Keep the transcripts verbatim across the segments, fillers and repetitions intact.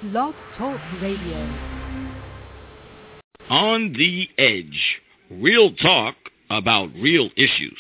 Blog Talk Radio. On the Edge. Real talk about real issues.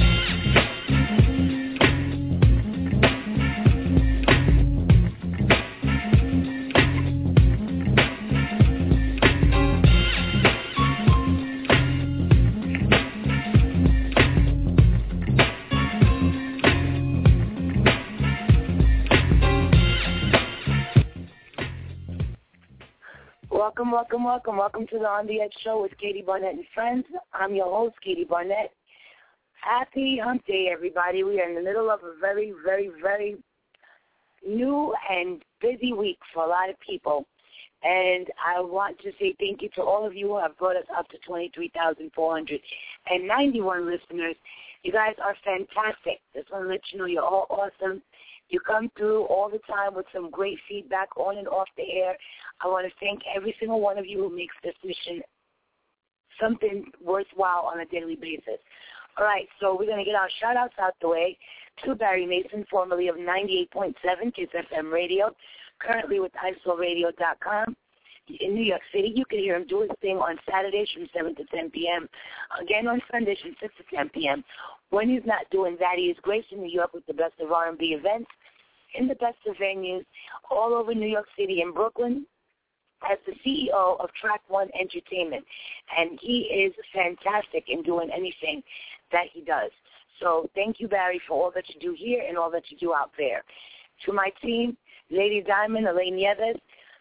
Welcome, welcome, welcome. Welcome to the On the Edge show with Katie Barnett and friends. I'm your host, Katie Barnett. Happy hump day, everybody. We are in the middle of a very, very, very new and busy week for a lot of people. And I want to say thank you to all of you who have brought us up to twenty-three thousand four hundred ninety-one listeners. You guys are fantastic. Just want to let you know you're all awesome. You come through all the time with some great feedback on and off the air. I want to thank every single one of you who makes this mission something worthwhile on a daily basis. All right, so we're going to get our shout-outs out the way to Barry Mason, formerly of ninety-eight point seven Kiss F M Radio, currently with I S O radio dot com. In New York City, you can hear him do his thing on Saturdays from seven to ten p.m., again on Sundays from six to ten p.m. When he's not doing that, he is gracing New York with the best of R and B events in the best of venues all over New York City and Brooklyn as the C E O of Track One Entertainment. And he is fantastic in doing anything that he does. So thank you, Barry, for all that you do here and all that you do out there. To my team, Lady Diamond, Elaine Nieves,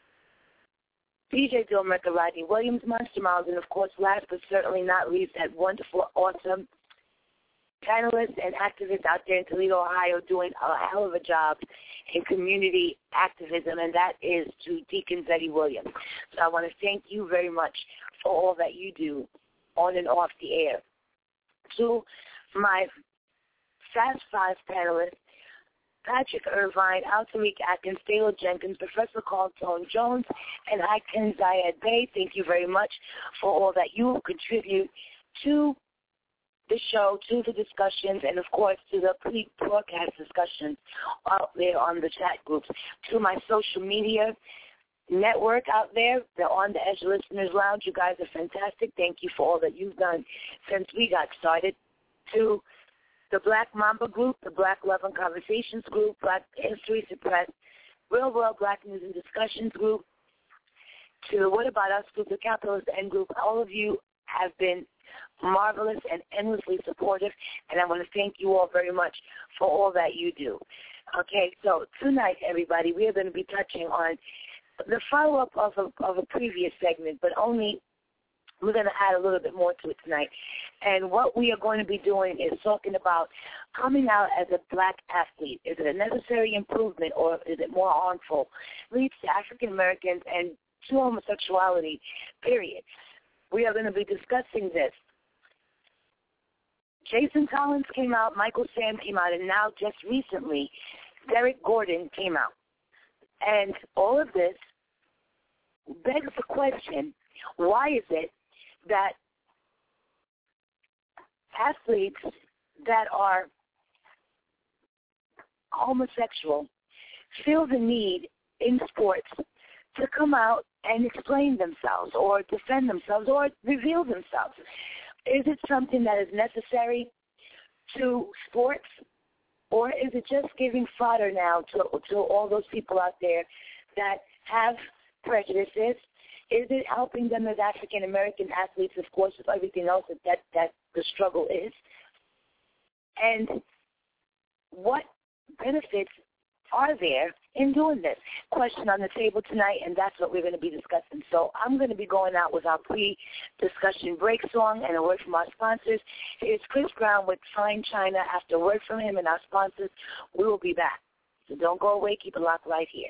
D J Dilmerka, Rodney Williams, Monster Miles, and, of course, last but certainly not least, that wonderful, awesome panelists and activists out there in Toledo, Ohio, doing a hell of a job in community activism, and that is to Deacon Zeddy Williams. So I want to thank you very much for all that you do on and off the air. To my Fast Five panelists, Patrick Irvine, Altariq Atkins, Taylor Jenkins, Professor Carl Tone Jones, and Iken Zayed Bey, thank you very much for all that you contribute to the show, to the discussions, and, of course, to the pre-broadcast discussions out there on the chat groups. To my social media network out there, the On the Edge Listeners Lounge, you guys are fantastic. Thank you for all that you've done since we got started. To the Black Mamba Group, the Black Love and Conversations Group, Black History Suppressed, Real World Black News and Discussions Group, to the What About Us Group, the Capitalist End Group. All of you have been marvelous and endlessly supportive, and I want to thank you all very much for all that you do. Okay, so tonight, everybody, we are going to be touching on the follow-up of a, of a previous segment, but only we're going to add a little bit more to it tonight. And what we are going to be doing is talking about coming out as a black athlete. Is it a necessary improvement, or is it more harmful? Leads to African Americans and to homosexuality, period. We are going to be discussing this. Jason Collins came out, Michael Sam came out, and now just recently, Derek Gordon came out. And all of this begs the question, why is it that athletes that are homosexual feel the need in sports to come out and explain themselves or defend themselves or reveal themselves? Is it something that is necessary to sports, or is it just giving fodder now to, to all those people out there that have prejudices? Is it helping them as African-American athletes, of course, with everything else that, that, that the struggle is? And what benefits are there in doing this? Question on the table tonight, and that's what we're going to be discussing. So I'm going to be going out with our pre-discussion break song and a word from our sponsors. Here's Chris Brown with Fine China. After a word from him and our sponsors, we will be back. So don't go away. Keep it locked right here.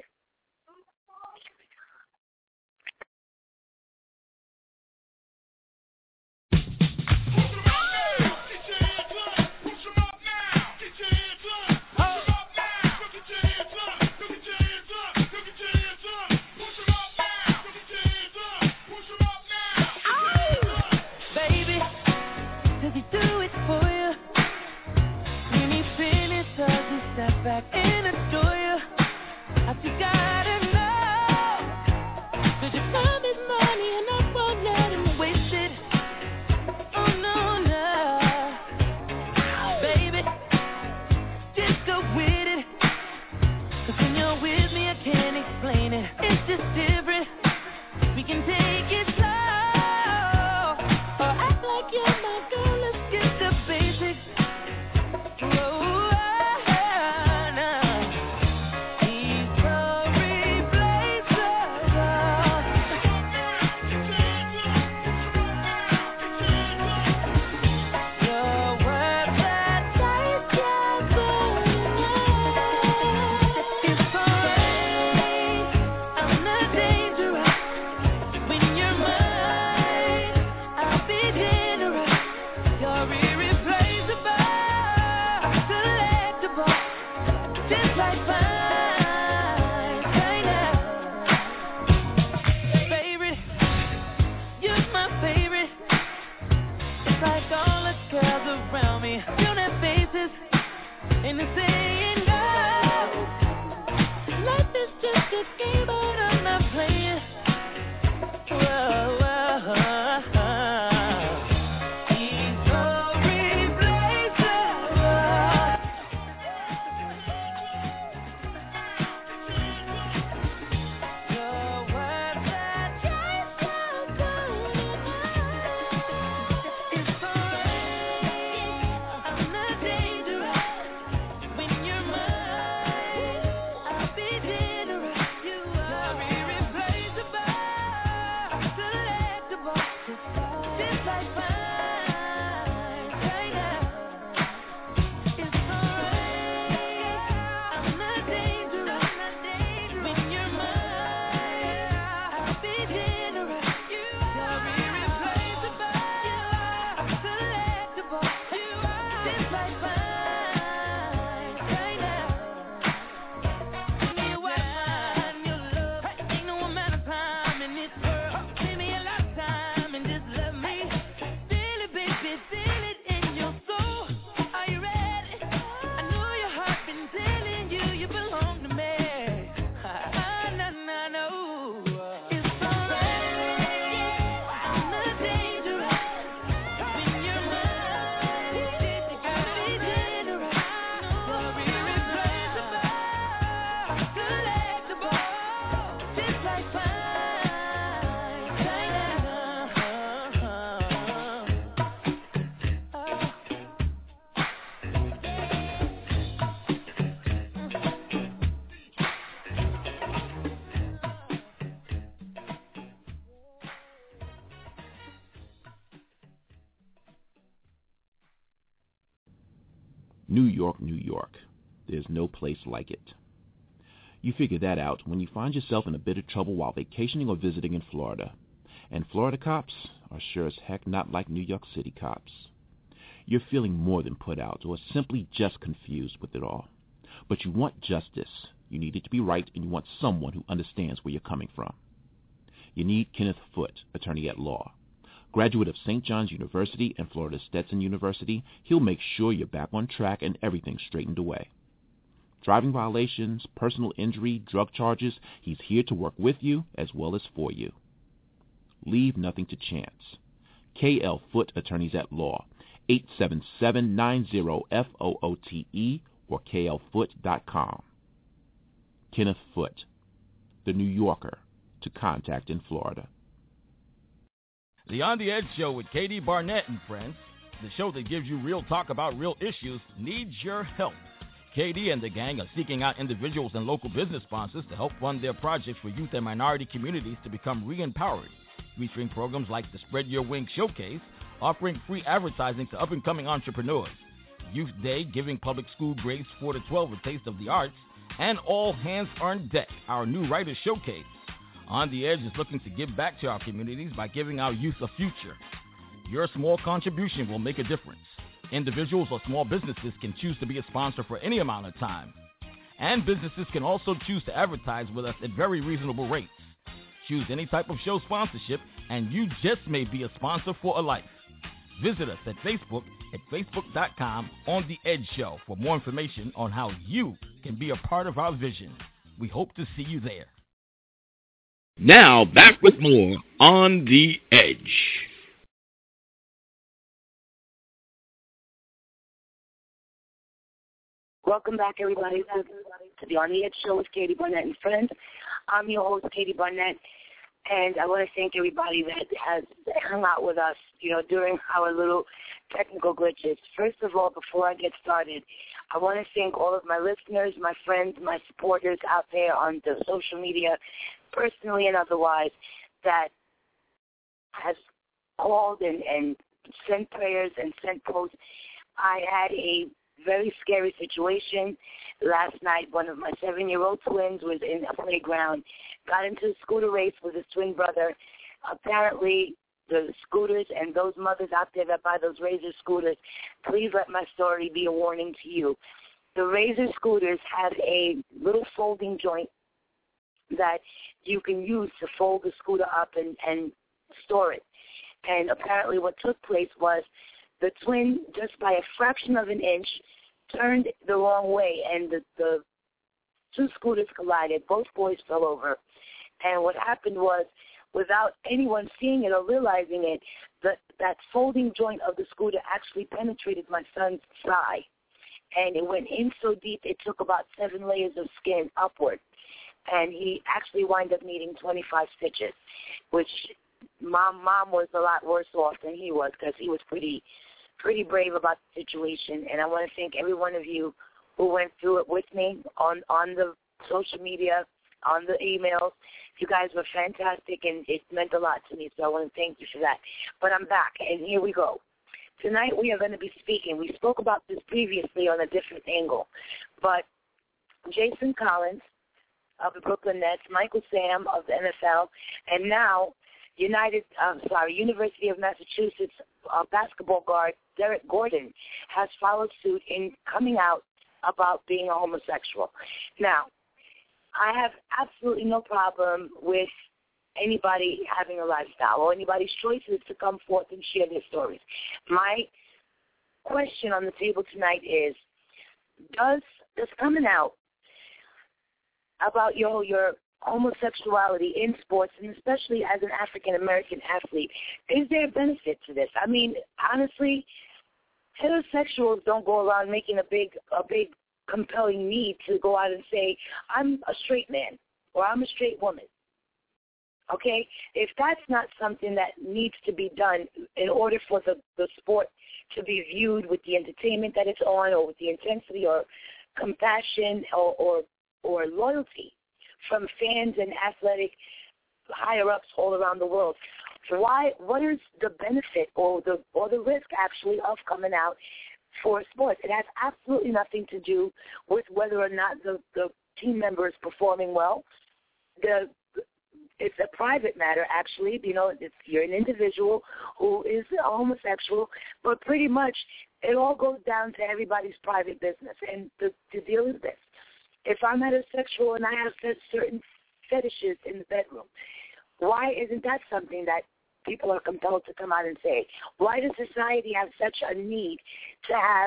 Back and adore you. I think I can't explain it. It's just different. We can take it slow, or act like you're my girl. Let's get the basics. New York, New York. There's no place like it. You figure that out when you find yourself in a bit of trouble while vacationing or visiting in Florida. And Florida cops are sure as heck not like New York City cops. You're feeling more than put out or simply just confused with it all. But you want justice. You need it to be right, and you want someone who understands where you're coming from. You need Kenneth Foote, attorney at law. Graduate of Saint John's University and Florida Stetson University, he'll make sure you're back on track and everything's straightened away. Driving violations, personal injury, drug charges, he's here to work with you as well as for you. Leave nothing to chance. K L Foote Attorneys at Law, eight seven seven, nine zero, F O O T E or K L Foote dot com. Kenneth Foote, the New Yorker to contact in Florida. The On the Edge Show with Katie Barnett and friends, the show that gives you real talk about real issues, needs your help. Katie and the gang are seeking out individuals and local business sponsors to help fund their projects for youth and minority communities to become re-empowered, featuring programs like the Spread Your Wings Showcase, offering free advertising to up-and-coming entrepreneurs, Youth Day giving public school grades four to twelve a taste of the arts, and All Hands on Deck, our new writers showcase. On the Edge is looking to give back to our communities by giving our youth a future. Your small contribution will make a difference. Individuals or small businesses can choose to be a sponsor for any amount of time. And businesses can also choose to advertise with us at very reasonable rates. Choose any type of show sponsorship, and you just may be a sponsor for a life. Visit us at Facebook at facebook dot com On The Edge Show for more information on how you can be a part of our vision. We hope to see you there. Now, back with more On the Edge. Welcome back, everybody, to, to the On the Edge Show with Katie Barnett and Friends. I'm your host, Katie Barnett, and I want to thank everybody that has hung out with us, you know, during our little technical glitches. First of all, before I get started, I want to thank all of my listeners, my friends, my supporters out there on the social media, personally and otherwise, that has called and, and sent prayers and sent posts. I had a very scary situation last night. One of my seven-year-old twins was in a playground, got into a scooter race with his twin brother. Apparently, the scooters and those mothers out there that buy those Razor scooters, please let my story be a warning to you. The Razor scooters have a little folding joint that you can use to fold the scooter up and, and store it. And apparently what took place was the twin, just by a fraction of an inch, turned the wrong way, and the, the two scooters collided. Both boys fell over. And what happened was, without anyone seeing it or realizing it, the, that folding joint of the scooter actually penetrated my son's thigh. And it went in so deep, it took about seven layers of skin upward. And he actually wound up needing twenty-five stitches, which mom mom was a lot worse off than he was, because he was pretty pretty brave about the situation. And I want to thank every one of you who went through it with me on, on the social media, on the emails. You guys were fantastic, and it meant a lot to me, so I want to thank you for that. But I'm back, and here we go. Tonight we are going to be speaking. We spoke about this previously on a different angle, but Jason Collins of the Brooklyn Nets, Michael Sam of the N F L, and now United, um, sorry, University of Massachusetts uh, basketball guard Derek Gordon has followed suit in coming out about being a homosexual. Now, I have absolutely no problem with anybody having a lifestyle or anybody's choices to come forth and share their stories. My question on the table tonight is, does this coming out about your your homosexuality in sports, and especially as an African-American athlete, is there a benefit to this? I mean, honestly, heterosexuals don't go around making a big, a big compelling need to go out and say, I'm a straight man or I'm a straight woman. Okay? If that's not something that needs to be done in order for the, the sport to be viewed with the entertainment that it's on, or with the intensity or compassion or, or, or loyalty from fans and athletic higher-ups all around the world, why? What is the benefit or the or the risk, actually, of coming out for sports? It has absolutely nothing to do with whether or not the, the team member is performing well. The It's a private matter, actually. You know, it's, you're an individual who is a homosexual, but pretty much it all goes down to everybody's private business. And the, the deal is this. If I'm heterosexual and I have certain fetishes in the bedroom, why isn't that something that people are compelled to come out and say? Why does society have such a need to have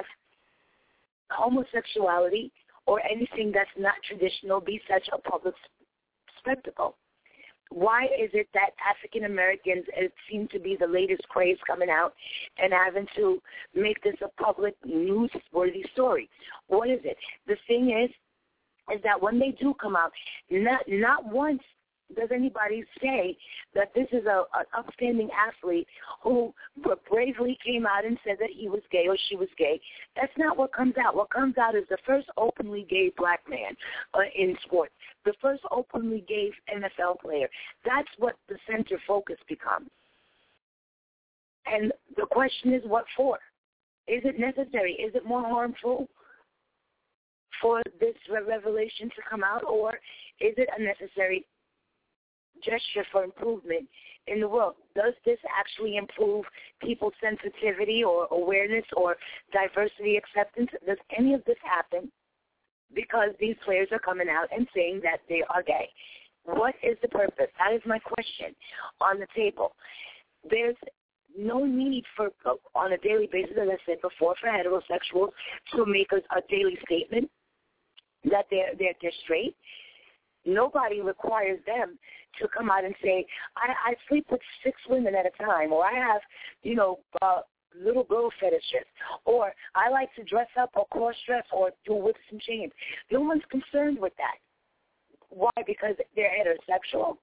homosexuality or anything that's not traditional be such a public spectacle? Why is it that African Americans, it seems to be the latest craze coming out, and having to make this a public newsworthy story? What is it? The thing is, is that when they do come out, not not once does anybody say that this is a an upstanding athlete who bravely came out and said that he was gay or she was gay. That's not what comes out. What comes out is the first openly gay black man uh, in sports, the first openly gay N F L player. That's what the center focus becomes. And the question is, what for? Is it necessary? Is it more harmful for this revelation to come out, or is it a necessary gesture for improvement in the world? Does this actually improve people's sensitivity or awareness or diversity acceptance? Does any of this happen because these players are coming out and saying that they are gay? What is the purpose? That is my question on the table. There's no need for, on a daily basis, as I said before, for heterosexuals to make a, a daily statement that they're, they're, they're straight. Nobody requires them to come out and say, I, I sleep with six women at a time, or I have, you know, uh, little girl fetishes, or I like to dress up or cross-dress or do whips and chains. No one's concerned with that. Why? Because they're heterosexual.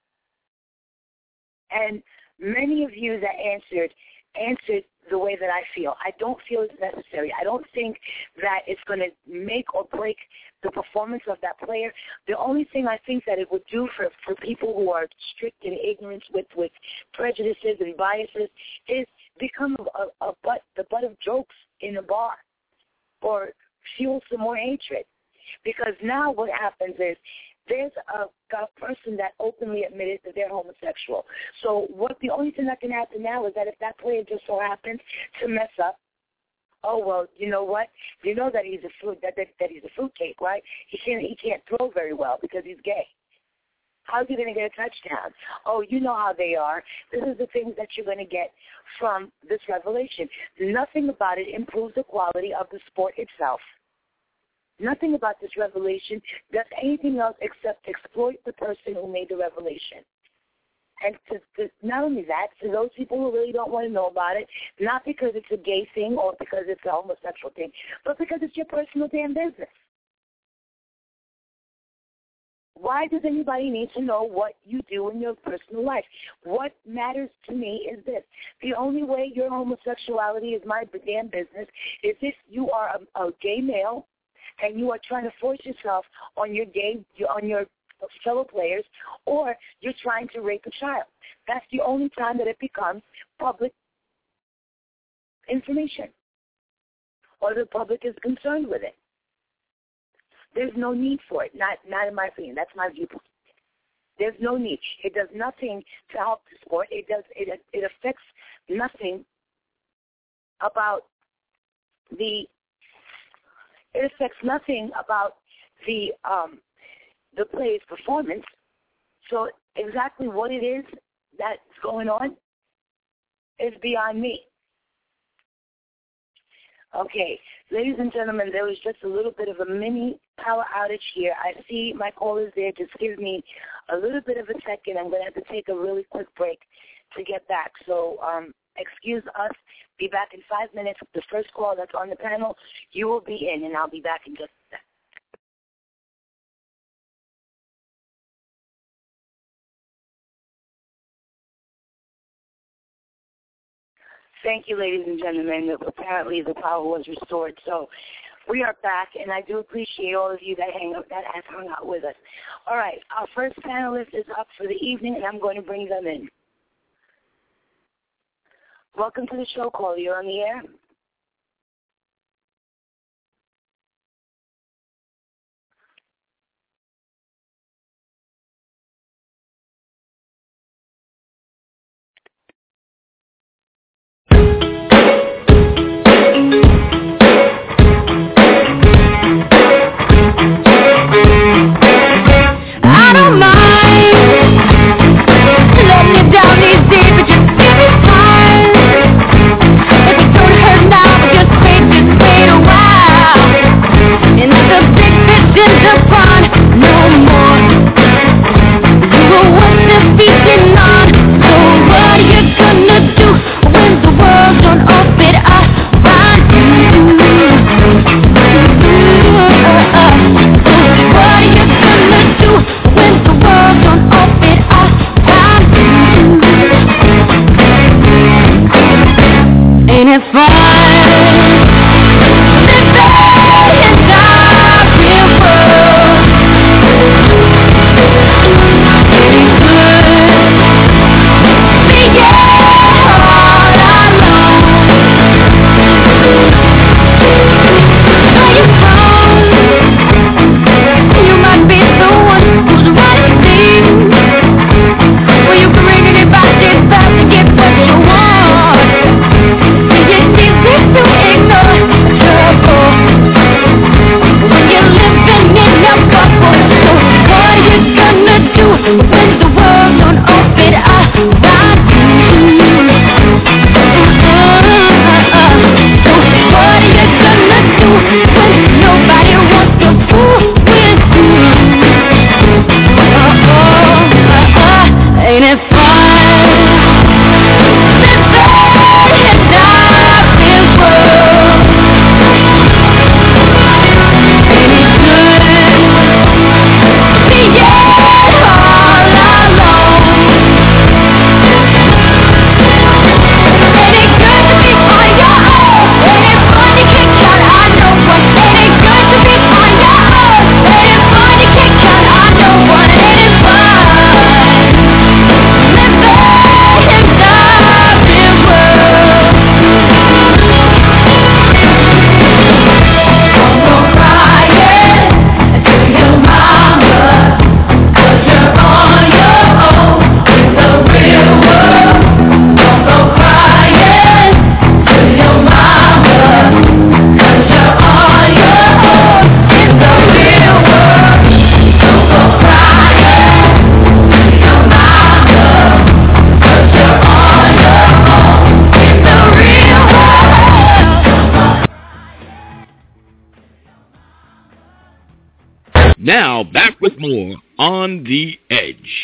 And many of you that answered, answered the way that I feel. I don't feel it's necessary. I don't think that it's going to make or break the performance of that player. The only thing I think that it would do for, for people who are strict and ignorant with, with prejudices and biases is become a, a butt, the butt of jokes in a bar or fuel some more hatred. Because now what happens is there's a, a person that openly admitted that they're homosexual. So what the only thing that can happen now is that if that player just so happens to mess up, oh well, you know what? You know that he's a fruit that, that that he's a fruitcake, right? He can't he can't throw very well because he's gay. How's he going to get a touchdown? Oh, you know how they are. This is the things that you're going to get from this revelation. Nothing about it improves the quality of the sport itself. Nothing about this revelation does anything else except exploit the person who made the revelation. And to, to, not only that, to those people who really don't want to know about it, not because it's a gay thing or because it's a homosexual thing, but because it's your personal damn business. Why does anybody need to know what you do in your personal life? What matters to me is this. The only way your homosexuality is my damn business is if you are a, a gay male and you are trying to force yourself on your gay, on your fellow players, or you're trying to rape a child. That's the only time that it becomes public information, or the public is concerned with it. There's no need for it, not not in my opinion. That's my viewpoint. There's no need. It does nothing to help the sport. It does. It it affects nothing about the. It affects nothing about the um, the player's performance. So exactly what it is that's going on is beyond me. Okay, ladies and gentlemen, there was just a little bit of a mini power outage here. I see my callers there. Just give me a little bit of a second. I'm going to have to take a really quick break to get back. So um, excuse us. Be back in five minutes. The first call that's on the panel, you will be in, and I'll be back in just a second. Thank you, ladies and gentlemen. Apparently the power was restored. So we are back, and I do appreciate all of you that hang up, that have hung out with us. All right, our first panelist is up for the evening, and I'm going to bring them in. Welcome to the show, caller. You're on the air. Down these days, but you give me time. If it don't hurt Now, back with more On the Edge.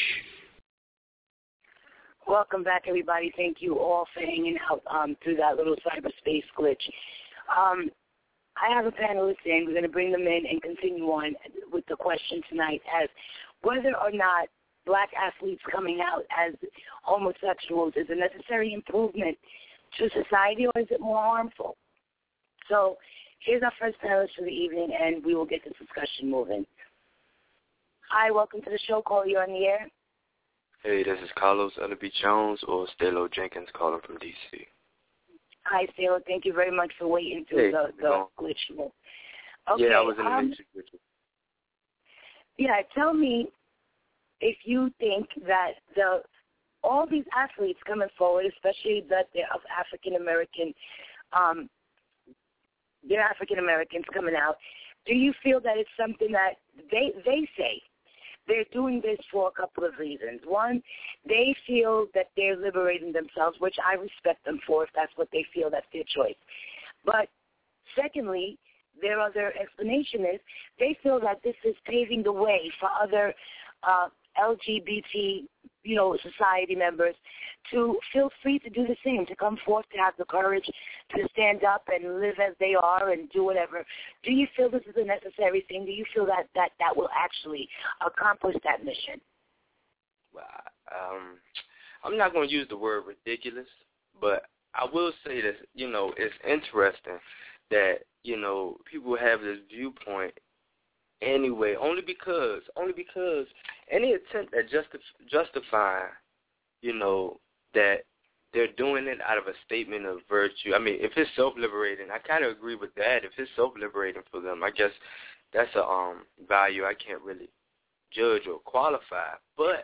Welcome back, everybody. Thank you all for hanging out um, through that little cyberspace glitch. Um, I have a panelist in. We're going to bring them in and continue on with the question tonight as whether or not black athletes coming out as homosexuals is a necessary improvement to society, or is it more harmful? So here's our first panelist for the evening, and we will get this discussion moving. Hi, welcome to the show. Call you on the air. Hey, this is Carlos Ellaby Jones or Stalo Jenkins calling from D C. Hi, Stalo. Thank you very much for waiting through hey, the, the glitch. Okay, yeah, I was in the um, matrix with you. Yeah, tell me if you think that the all these athletes coming forward, especially that they're of African American, um, they're African Americans coming out. Do you feel that it's something that they they say? They're doing this for a couple of reasons. One, they feel that they're liberating themselves, which I respect them for if that's what they feel, that's their choice. But secondly, their other explanation is they feel that this is paving the way for other uh, L G B T, you know, society members to feel free to do the same, to come forth, to have the courage to stand up and live as they are and do whatever. Do you feel this is a necessary thing? Do you feel that that, that will actually accomplish that mission? Well, um, I'm not going to use the word ridiculous, but I will say that, you know, it's interesting that, you know, people have this viewpoint anyway, only because, only because any attempt at justif- justifying, you know, that they're doing it out of a statement of virtue. I mean, if it's self-liberating, I kind of agree with that. If it's self-liberating for them, I guess that's a um, value I can't really judge or qualify. But,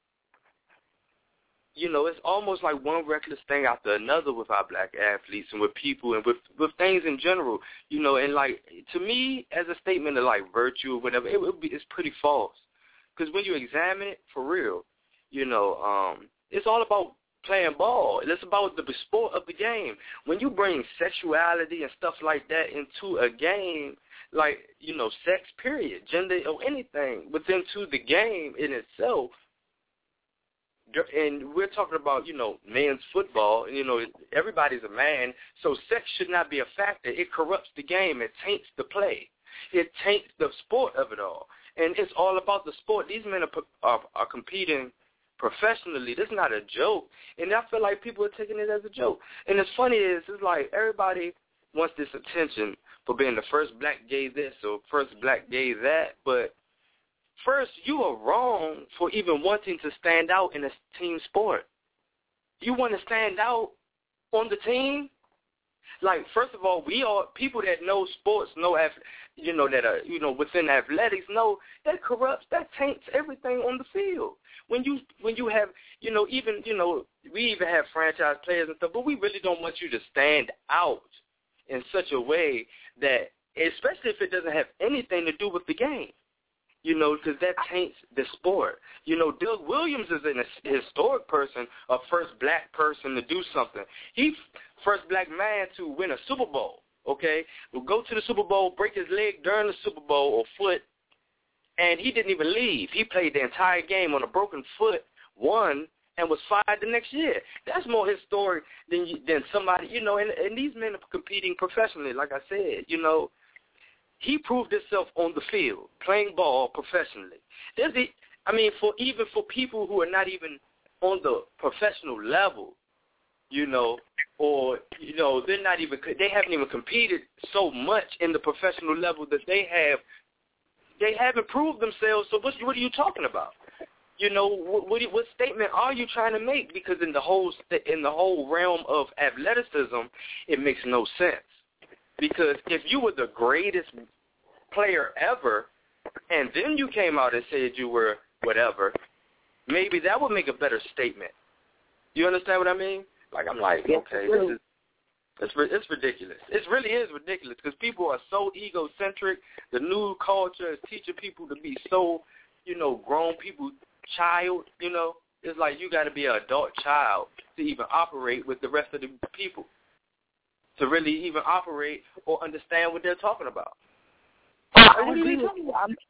you know, it's almost like one reckless thing after another with our black athletes and with people and with, with things in general, you know, and like, to me, as a statement of like virtue or whatever, it would be, it's pretty false. Because when you examine it for real, you know, um, it's all about playing ball. It's about the sport of the game. When you bring sexuality and stuff like that into a game, like, you know, sex, period, gender or anything within to the game in itself, and we're talking about, you know, men's football, and, you know, everybody's a man, so sex should not be a factor. It corrupts the game. It taints the play. It taints the sport of it all. And it's all about the sport. These men are, are, are competing professionally. This is not a joke. And I feel like people are taking it as a joke. And it's funny is, it's like everybody wants this attention for being the first black gay this or first black gay that, but first, you are wrong for even wanting to stand out in a team sport. You want to stand out on the team? Like, first of all, we are people that know sports, know, you know, that are, you know, within athletics, know that corrupts, that taints everything on the field. When you, when you have, you know, even, you know, we even have franchise players and stuff, but we really don't want you to stand out in such a way that, especially if it doesn't have anything to do with the game. You know, because that taints the sport. You know, Doug Williams is an historic person, a first black person to do something. He's first black man to win a Super Bowl, okay? Will go to the Super Bowl, break his leg during the Super Bowl or foot, and he didn't even leave. He played the entire game on a broken foot, won, and was fired the next year. That's more historic than than somebody, you know, and, and these men are competing professionally, like I said, you know. He proved himself on the field, playing ball professionally. There's the, I mean, for even for people who are not even on the professional level, you know, or, you know, they're not even, they haven't even competed so much in the professional level that they have, they haven't proved themselves. So what, what are you talking about? You know, what, what, what statement are you trying to make? Because in the whole in the whole realm of athleticism, it makes no sense. Because if you were the greatest player ever, and then you came out and said you were whatever, maybe that would make a better statement. You understand what I mean? Like, I'm like, okay, this is it's, it's ridiculous. It really is ridiculous because people are so egocentric. The new culture is teaching people to be so, you know, grown people, child, you know. It's like you got to be an adult child to even operate with the rest of the people, to really even operate or understand what they're talking about. I agree with you. I'm,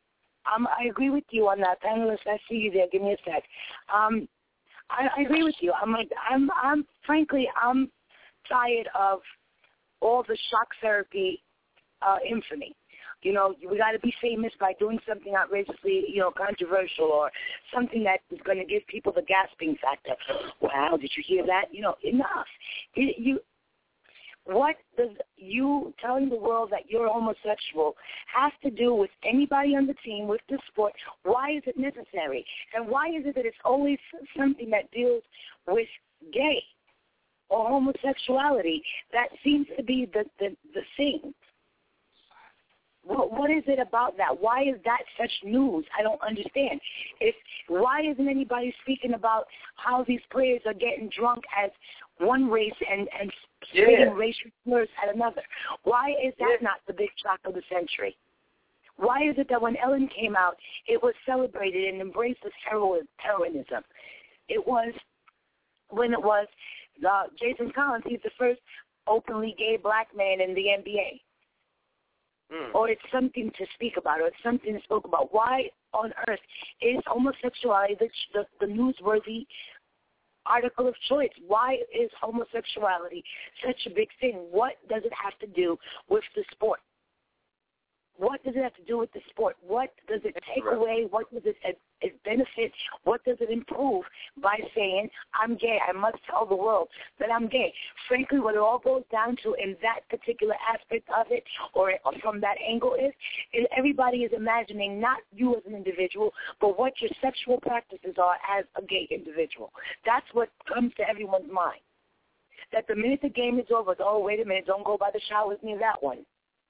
Um, I agree with you on that. Panelist, I see you there. Give me a sec. Um, I, I agree with you. I'm like, I'm, I'm, frankly, I'm tired of all the shock therapy uh, infamy. You know, we got to be famous by doing something outrageously, you know, controversial or something that is going to give people the gasping factor. Wow, did you hear that? You know, enough. You, you what does you telling the world that you're homosexual have to do with anybody on the team, with the sport? Why is it necessary? And why is it that it's always something that deals with gay or homosexuality that seems to be the, the, the thing? What, what is it about that? Why is that such news? I don't understand. If why isn't anybody speaking about how these players are getting drunk as one race and and spitting yeah. racial slurs at another? Why is that yeah. not the big shock of the century? Why is it that when Ellen came out, it was celebrated and embraced as heroin, heroinism? It was when it was uh, Jason Collins. He's the first openly gay black man in the N B A. Mm. Or it's something to speak about, or it's something to speak about. Why on earth is homosexuality the, the, the newsworthy article of choice? Why is homosexuality such a big thing? What does it have to do with the sport? What does it have to do with the sport? What does it take right. away? What does it, it benefit? What does it improve by saying, I'm gay? I must tell the world that I'm gay. Frankly, what it all goes down to in that particular aspect of it or from that angle is, is everybody is imagining not you as an individual, but what your sexual practices are as a gay individual. That's what comes to everyone's mind. That the minute the game is over, oh, wait a minute, don't go by the showers near that one.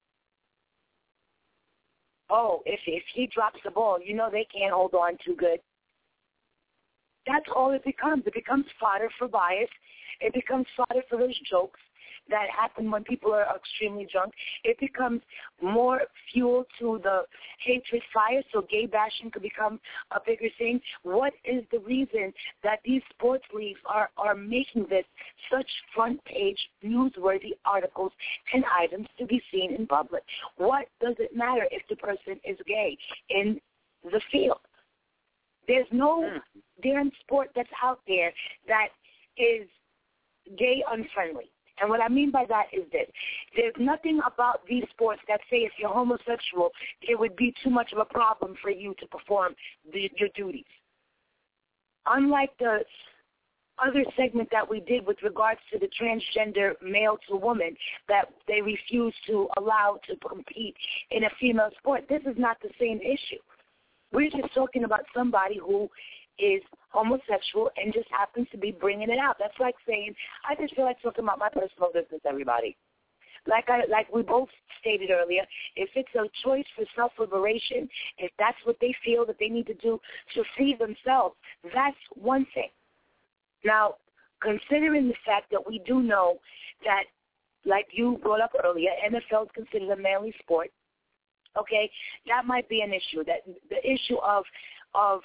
Oh, if if he drops the ball, you know they can't hold on too good. That's all it becomes. It becomes fodder for bias. It becomes fodder for those jokes that happen when people are extremely drunk. It becomes more fuel to the hatred fire, so gay bashing could become a bigger thing. What is the reason that these sports leagues are, are making this such front-page newsworthy articles and items to be seen in public? What does it matter if the person is gay in the field? There's no damn sport that's out there that is gay unfriendly. And what I mean by that is this. There's nothing about these sports that say if you're homosexual, it would be too much of a problem for you to perform the, your duties. Unlike the other segment that we did with regards to the transgender male to woman that they refuse to allow to compete in a female sport, this is not the same issue. We're just talking about somebody who is homosexual and just happens to be bringing it out. That's like saying, I just feel like talking about my personal business, everybody. Like I, like we both stated earlier, if it's a choice for self-liberation, if that's what they feel that they need to do to free themselves, that's one thing. Now, considering the fact that we do know that, like you brought up earlier, N F L is considered a manly sport, okay, that might be an issue. That the issue of of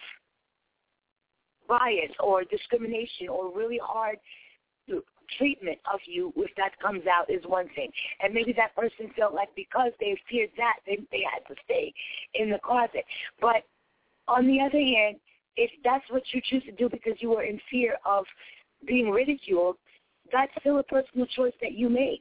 bias or discrimination or really hard treatment of you, if that comes out, is one thing. And maybe that person felt like because they feared that, they, they had to stay in the closet. But on the other hand, if that's what you choose to do because you were in fear of being ridiculed, that's still a personal choice that you made.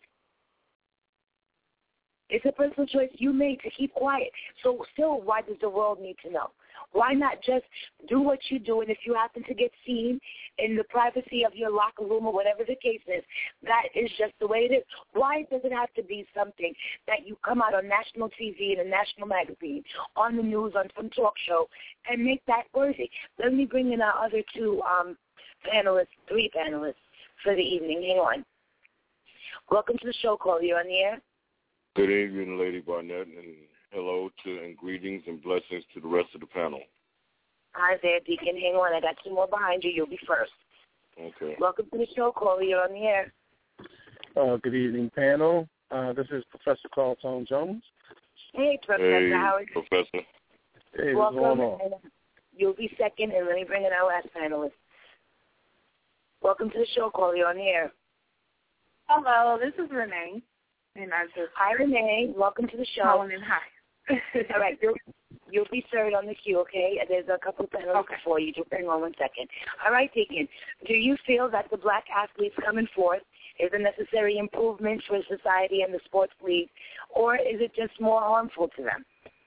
It's a personal choice you made to keep quiet. So still, why does the world need to know? Why not just do what you do, and if you happen to get seen in the privacy of your locker room or whatever the case is, that is just the way it is. Why does it have to be something that you come out on national T V and a national magazine, on the news, on some talk show, and make that worthy? Let me bring in our other two um, panelists, three panelists for the evening. Hang on. Welcome to the show, Cole. You're on the air. Good evening, Lady Barnett, and hello to and greetings and blessings to the rest of the panel. Hi there, Deacon. Hang on. I got two more behind you. You'll be first. Okay. Welcome to the show, Corey. You're on the air. Uh, good evening, panel. Uh, this is Professor Carl Tone Jones. Hey, Professor. Hey, How are you? Professor. Hey, welcome. What's going on? You'll be second, and let me bring in our last panelist. Welcome to the show, Corey. You're on the air. Hello, this is Renee. And I just Hi, Renee. Welcome to the show. Calling in hi. All right, you're, You'll be served on the queue, okay? There's a couple of panels okay. before you. Just hang on one second. All right, Deacon. Do you feel that the black athletes coming forth is a necessary improvement for society and the sports league, or is it just more harmful to them?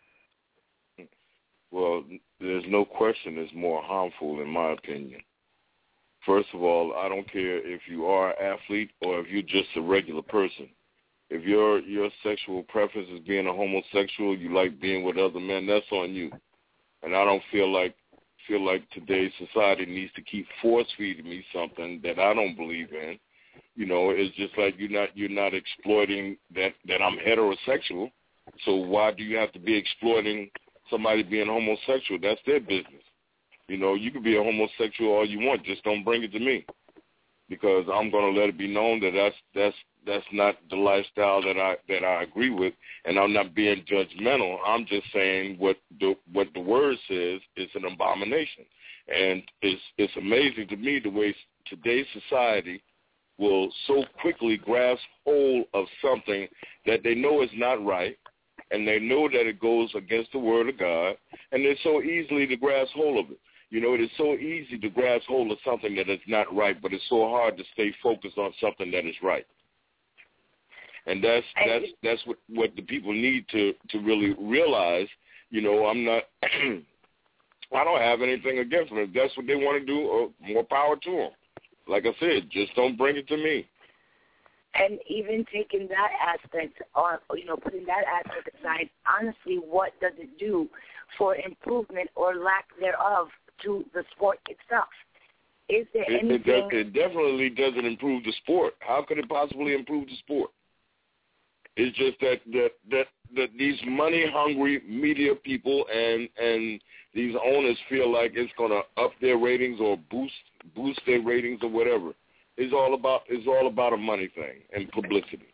Well, there's no question it's more harmful, in my opinion. First of all, I don't care if you are an athlete or if you're just a regular person. If your your sexual preference is being a homosexual, you like being with other men, that's on you. And I don't feel like feel like today's society needs to keep force feeding me something that I don't believe in. You know, it's just like you're not you're not exploiting that, that I'm heterosexual. So why do you have to be exploiting somebody being homosexual? That's their business. You know, you can be a homosexual all you want, just don't bring it to me, because I'm going to let it be known that that's that's that's not the lifestyle that I that I agree with, and I'm not being judgmental. I'm just saying what the what the word says is an abomination, and it's it's amazing to me the way today's society will so quickly grasp hold of something that they know is not right, and they know that it goes against the word of God, and they're so easily to grasp hold of it. You know, it is so easy to grasp hold of something that is not right, but it's so hard to stay focused on something that is right. And that's that's that's what, what the people need to, to really realize. You know, I'm not I don't have anything against them. If that's what they want to do, more power to them. Like I said, just don't bring it to me. And even taking that aspect, or you know, putting that aspect aside, honestly, what does it do for improvement or lack thereof to the sport itself? Is there it, anything? It, does, it definitely doesn't improve the sport. How could it possibly improve the sport? It's just that that that, that these money-hungry media people and and these owners feel like it's going to up their ratings or boost boost their ratings or whatever. It's all about it's all about a money thing and publicity.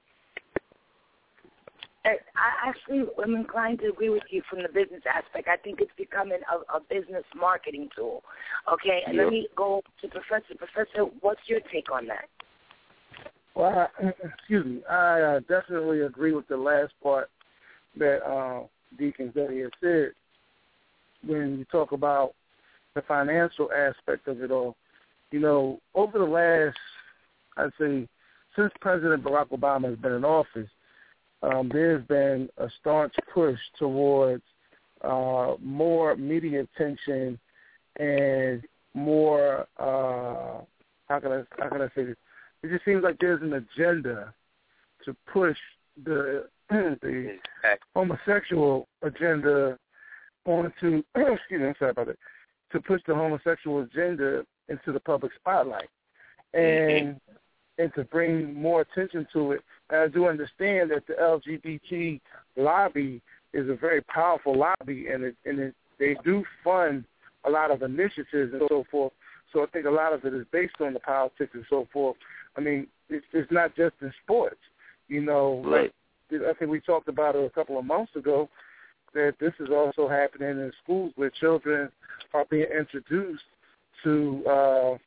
I actually am inclined to agree with you from the business aspect. I think it's becoming a, a business marketing tool. Okay, and yep. Let me go to Professor. Professor, what's your take on that? Well, I, excuse me. I uh, definitely agree with the last part that uh, Deacon Betty has said. When you talk about the financial aspect of it all, you know, over the last, I'd say, since President Barack Obama has been in office, um, there's been a staunch push towards uh, more media attention and more, uh, how can I how can I say this? It just seems like there's an agenda to push the the homosexual agenda onto, excuse me, I'm sorry about that, to push the homosexual agenda into the public spotlight and mm-hmm. and to bring more attention to it. And I do understand that the L G B T lobby is a very powerful lobby, and it, and it, they do fund a lot of initiatives and so forth. So I think a lot of it is based on the politics and so forth. I mean, it's, it's not just in sports. You know, right. like I think we talked about it a couple of months ago, that this is also happening in schools where children are being introduced to uh,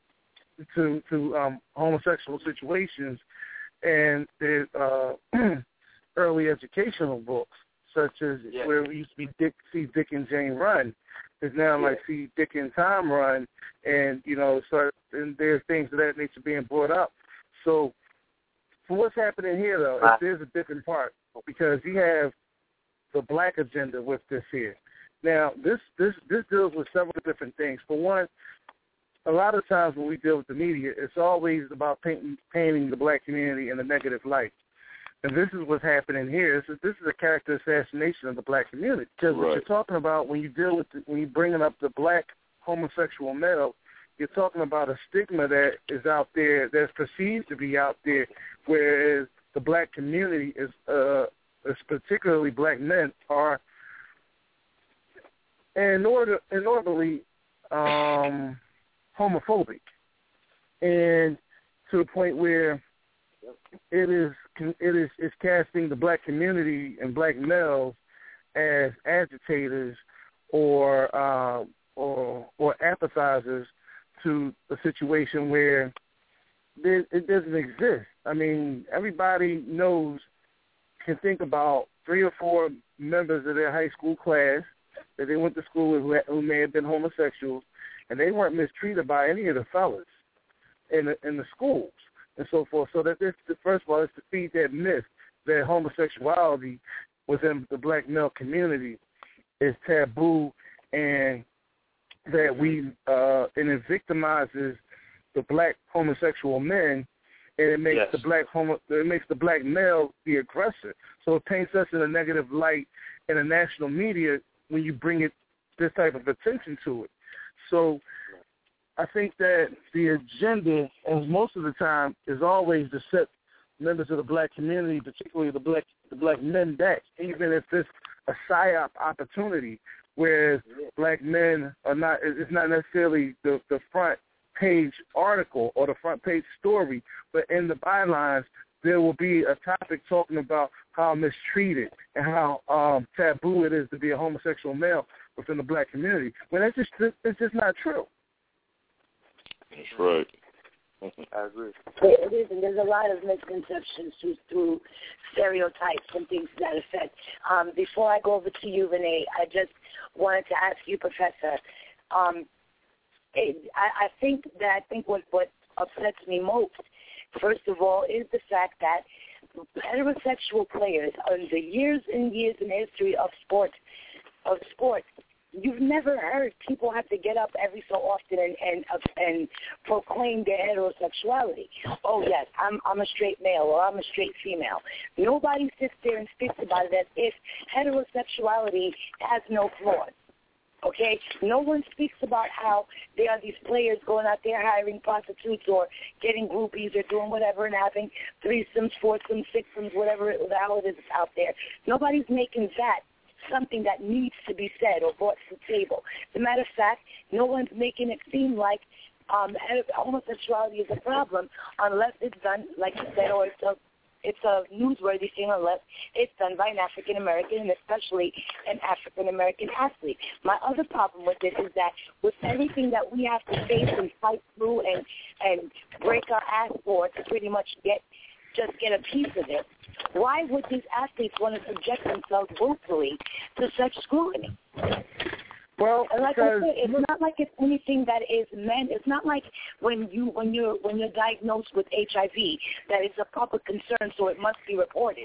to to um, homosexual situations, and there's uh, early educational books such as yeah. where we used to be Dick, see Dick and Jane run. It's now yeah. like see Dick and Tom run, and you know, so and there's things of that nature being brought up. So, for what's happening here though, uh, there's a different part because you have the black agenda with this here. Now, this this this deals with several different things. For one, a lot of times when we deal with the media, it's always about painting painting the black community in a negative light. And this is what's happening here. This is, this is a character assassination of the black community. Because right. what you're talking about when you deal with the, when you're bringing up the black homosexual male, you're talking about a stigma that is out there, that's perceived to be out there, whereas the black community is, uh, is particularly black men, are inordinately, inordinately um, homophobic, and to the point where it is it is it's casting the black community and black males as agitators or uh, or or empathizers to a situation where it doesn't exist. I mean, everybody knows, can think about three or four members of their high school class that they went to school with who, had, who may have been homosexuals, and they weren't mistreated by any of the fellas in the, in the schools and so forth. So that this, first of all, is to feed that myth that homosexuality within the black male community is taboo, and that we uh, and it victimizes the black homosexual men, and it makes yes. the black homo it makes the black male the aggressor. So it paints us in a negative light in the national media when you bring it this type of attention to it. So I think that the agenda, and most of the time, is always to set members of the black community, particularly the black the black men, back, even if it's a psyop opportunity, whereas black men are not. It's not necessarily the the front page article or the front page story, but in the bylines there will be a topic talking about how mistreated and how um, taboo it is to be a homosexual male within the black community. When that's just it's just not true. That's right. I agree. It is, and there's a lot of misconceptions through, through stereotypes and things to that effect. Um, before I go over to you, Renee, I just wanted to ask you, Professor. Um, it, I, I think that I think what, what upsets me most, first of all, is the fact that heterosexual players, in the years and years in the history of sport, of sports, you've never heard people have to get up every so often and and, and proclaim their heterosexuality. Oh yes, I'm I'm a straight male or I'm a straight female. Nobody sits there and speaks about it as if heterosexuality has no flaws. Okay? No one speaks about how there are these players going out there hiring prostitutes or getting groupies or doing whatever and having threesomes, foursomes, sixsomes, whatever the hell it is out there. Nobody's making that something that needs to be said or brought to the table. As a matter of fact, no one's making it seem like um, homosexuality is a problem unless it's done, like you said, or it's a, it's a newsworthy thing unless it's done by an African-American, and especially an African-American athlete. My other problem with it is that with everything that we have to face and fight through and, and break our ass for to pretty much get just get a piece of it, why would these athletes want to subject themselves willfully to such scrutiny? Well, and like I said, it's not like it's anything that is meant. It's not like when you when you're when you're diagnosed with H I V that it's a public concern, so it must be reported.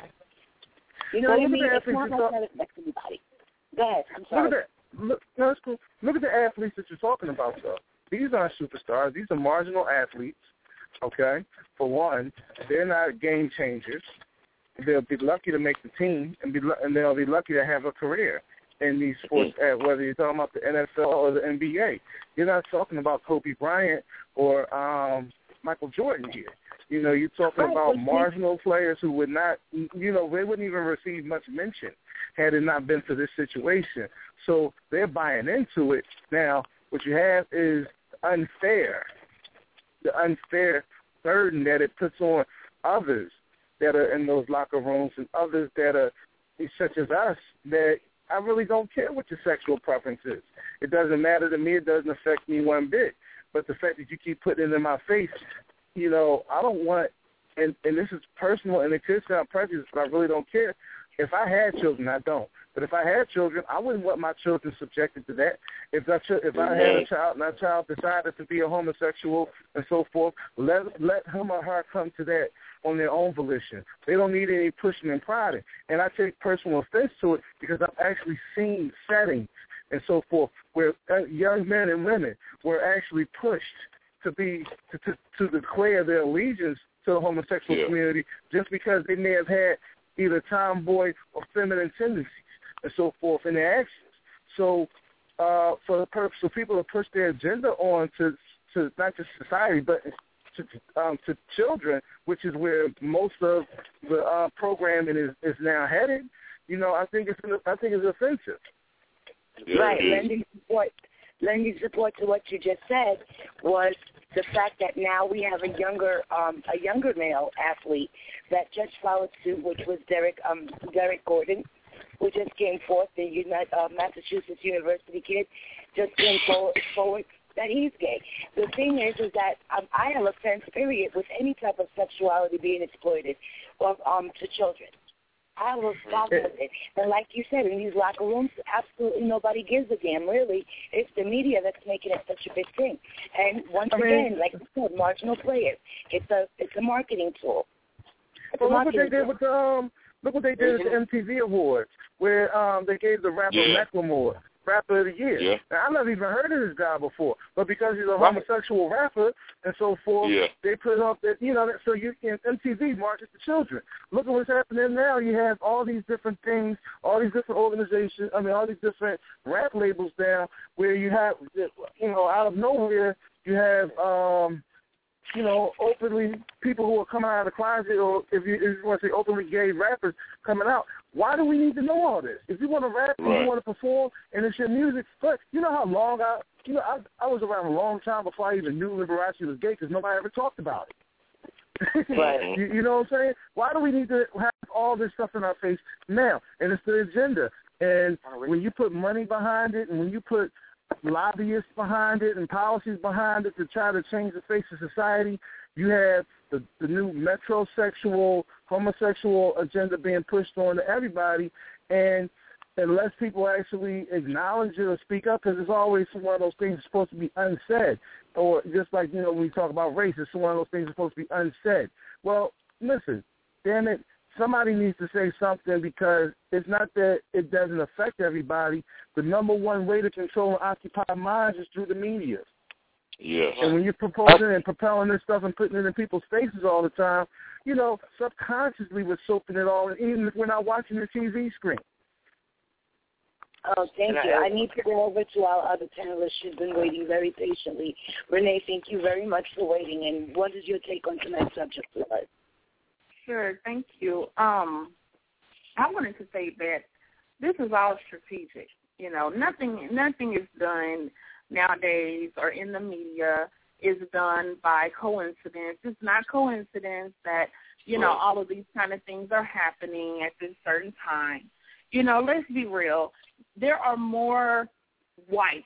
You know well, what I mean? It's not like talk- that affects anybody. Go ahead. I'm sorry. Look at that. Look, no, it's cool. Look at the athletes that you're talking about, though. These aren't superstars. These are marginal athletes. Okay, for one, they're not game changers. They'll be lucky to make the team, and be and they'll be lucky to have a career in these sports, whether you're talking about the N F L or the N B A. You're not talking about Kobe Bryant or um, Michael Jordan here. You know, you're talking about marginal players who would not, you know, they wouldn't even receive much mention had it not been for this situation. So they're buying into it. Now, what you have is unfair. The unfair burden that it puts on others that are in those locker rooms and others that are such as us that I really don't care what your sexual preference is. It doesn't matter to me. It doesn't affect me one bit. But the fact that you keep putting it in my face, you know, I don't want, and, and this is personal and it could sound prejudiced, but I really don't care. If I had children, I don't. But if I had children, I wouldn't want my children subjected to that. If I, if I had a child and that child decided to be a homosexual and so forth, let let him or her come to that on their own volition. They don't need any pushing and prodding. And I take personal offense to it because I've actually seen settings and so forth where young men and women were actually pushed to be to, to, to declare their allegiance to the homosexual yeah. community just because they may have had either tomboy or feminine tendencies and so forth in their actions. So uh, for the purpose of people to push their agenda on to, to not just society but to, um, to children, which is where most of the uh, programming is, is now headed, you know, I think it's I think it's offensive. Yeah, right, it lending support, lending support to what you just said was the fact that now we have a younger um, a younger male athlete that just followed suit, which was Derek um, Derek Gordon, who just came forth, the United, uh, Massachusetts University kid, just came forward, forward that he's gay. The thing is, is that um, I have offense, period, with any type of sexuality being exploited of, um, to children. I will stop with it. And like you said, in these locker rooms, absolutely nobody gives a damn, really. It's the media that's making it such a big thing. And once I mean, again, like you said, marginal players. It's a it's a marketing tool. It's well, a look what they did tool. with the, um, look what they did mm-hmm. at the M T V Awards, where um, they gave the rapper yeah. Macklemore Rapper of the Year. Yeah. Now, I've never even heard of this guy before, but because he's a right. homosexual rapper and so forth, yeah. they put up that, you know, so you can, M T V markets to children. Look at what's happening now. You have all these different things, all these different organizations, I mean, all these different rap labels now where you have, you know, out of nowhere, you have, um, you know, openly people who are coming out of the closet, or if you, if you want to say openly gay rappers coming out. Why do we need to know all this? If you want to rap and right. you want to perform and it's your music, but you know how long I, you know, I, I was around a long time before I even knew Liberace was gay because nobody ever talked about it. Right. you, you know what I'm saying? Why do we need to have all this stuff in our face now? And it's the agenda. And when you put money behind it and when you put lobbyists behind it and policies behind it to try to change the face of society, you have the, the new metrosexual, homosexual agenda being pushed on to everybody, and unless people actually acknowledge it or speak up, because it's always one of those things that's supposed to be unsaid, or just like, you know, when we talk about race, it's one of those things that's supposed to be unsaid. Well, listen, damn it, somebody needs to say something, because it's not that it doesn't affect everybody. The number one way to control and occupy minds is through the media. Yes. And when you're proposing and propelling this stuff and putting it in people's faces all the time, you know, subconsciously we're soaking it all, even if we're not watching the T V screen. Oh, thank you. I need to go over to our other panelists who've been waiting very patiently. Renee, thank you very much for waiting. And what is your take on tonight's subject, Lord? Sure, thank you. Um, I wanted to say that this is all strategic. You know, nothing, nothing is done nowadays or in the media is done by coincidence. It's not coincidence that, you know, all of these kind of things are happening at this certain time. You know, let's be real. There are more white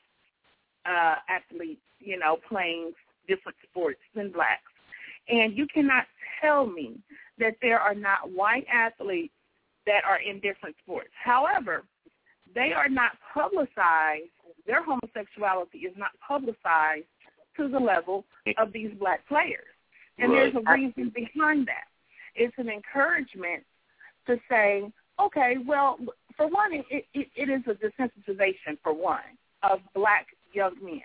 uh, athletes, you know, playing different sports than blacks. And you cannot tell me that there are not white athletes that are in different sports. However, they are not publicized. Their homosexuality is not publicized to the level of these black players. And right. there's a reason behind that. It's an encouragement to say, okay, well, for one, it, it, it is a desensitization, for one, of black young men,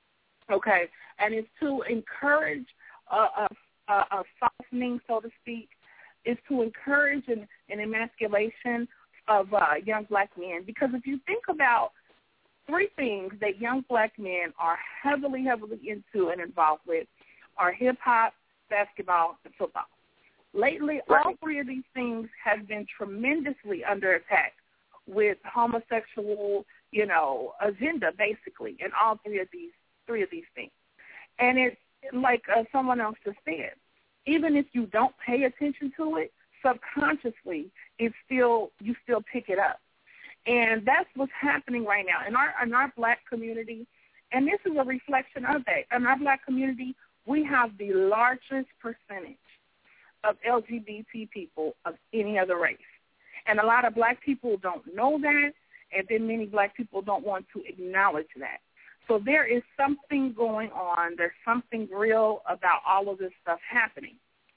okay? And it's to encourage a, a, a softening, so to speak. It's to encourage an, an emasculation of uh, young black men. Because if you think about three things that young black men are heavily, heavily into and involved with are hip-hop, basketball, and football. Lately, right. all three of these things have been tremendously under attack with homosexual, you know, agenda, basically, in all three of these three of these things. And it's like uh, someone else just said, even if you don't pay attention to it, subconsciously, it's still you still pick it up. And that's what's happening right now in our in our black community. And this is a reflection of that. In our black community, we have the largest percentage of L G B T people of any other race. And a lot of black people don't know that, and then many black people don't want to acknowledge that. So there is something going on. There's something real about all of this stuff happening.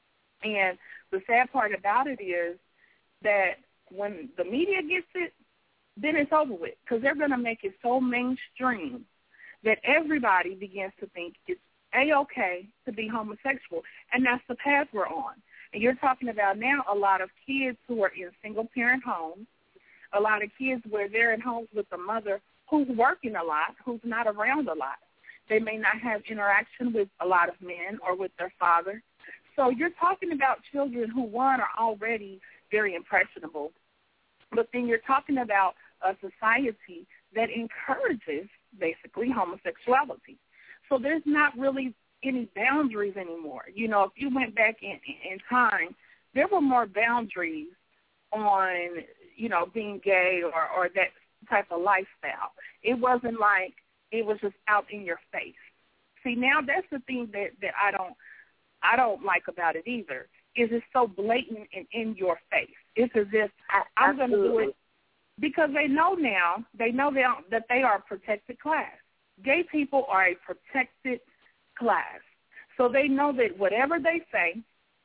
And the sad part about it is that when the media gets it, then it's over with, because they're going to make it so mainstream that everybody begins to think it's A-okay to be homosexual, and that's the path we're on. And you're talking about now a lot of kids who are in single-parent homes, a lot of kids where they're in homes with a mother who's working a lot, who's not around a lot. They may not have interaction with a lot of men or with their father. So you're talking about children who, one, are already very impressionable, but then you're talking about a society that encourages, basically, homosexuality. So there's not really any boundaries anymore. You know, if you went back in, in time, there were more boundaries on, you know, being gay or, or that type of lifestyle. It wasn't like it was just out in your face. See, now that's the thing that, that I don't I don't like about it either, is it's so blatant and in your face. It's as if I'm going to do it because they know now, they know they that they are a protected class. Gay people are a protected class. So they know that whatever they say,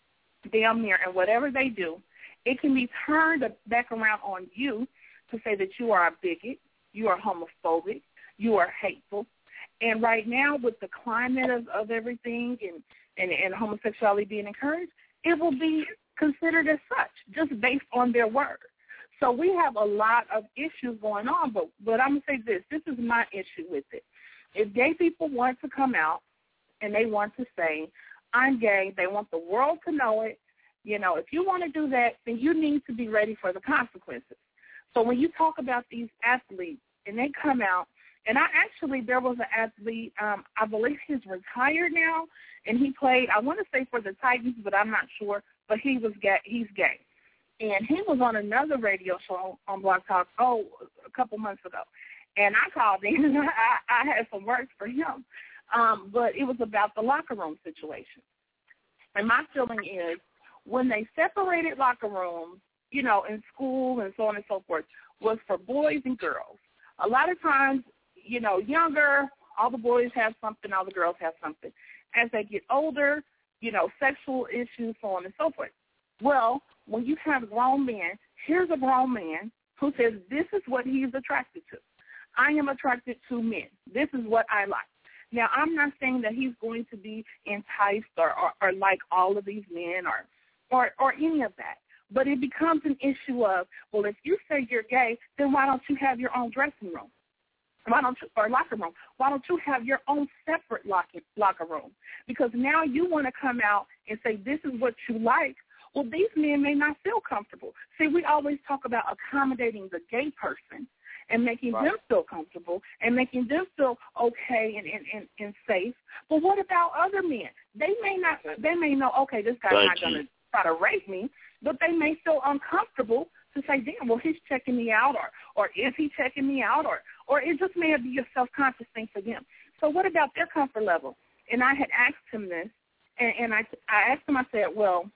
damn near, and whatever they do, it can be turned back around on you to say that you are a bigot, you are homophobic, you are hateful. And right now with the climate of, of everything and, and, and homosexuality being encouraged, it will be considered as such, just based on their word. So we have a lot of issues going on, but, but I'm going to say this. This is my issue with it. If gay people want to come out and they want to say, I'm gay, they want the world to know it, you know, if you want to do that, then you need to be ready for the consequences. So when you talk about these athletes and they come out, and I actually, there was an athlete, um, I believe he's retired now, and he played, I want to say for the Titans, but I'm not sure, but he was gay, he's gay. And he was on another radio show on Blog Talk, oh, a couple months ago. And I called him, and I, I had some words for him. Um, but it was about the locker room situation. And my feeling is when they separated locker rooms, you know, in school and so on and so forth, was for boys and girls. A lot of times, you know, younger, all the boys have something, all the girls have something. As they get older, you know, sexual issues, so on and so forth. Well, when you have grown men, here's a grown man who says this is what he's attracted to. I am attracted to men. This is what I like. Now, I'm not saying that he's going to be enticed or, or, or like all of these men or, or, or any of that. But it becomes an issue of, well, if you say you're gay, then why don't you have your own dressing room? Why don't you, or locker room? Why don't you have your own separate locker, locker room? Because now you want to come out and say this is what you like. Well, these men may not feel comfortable. See, we always talk about accommodating the gay person and making right. them feel comfortable and making them feel okay and, and, and, and safe. But what about other men? They may not. They may know, okay, this guy's Thank not going to try to rape me, but they may feel uncomfortable to say, damn, well, he's checking me out, or, or is he checking me out, or, or it just may be a self-conscious thing for them. So what about their comfort level? And I had asked him this, and, and I, I asked him, I said, well,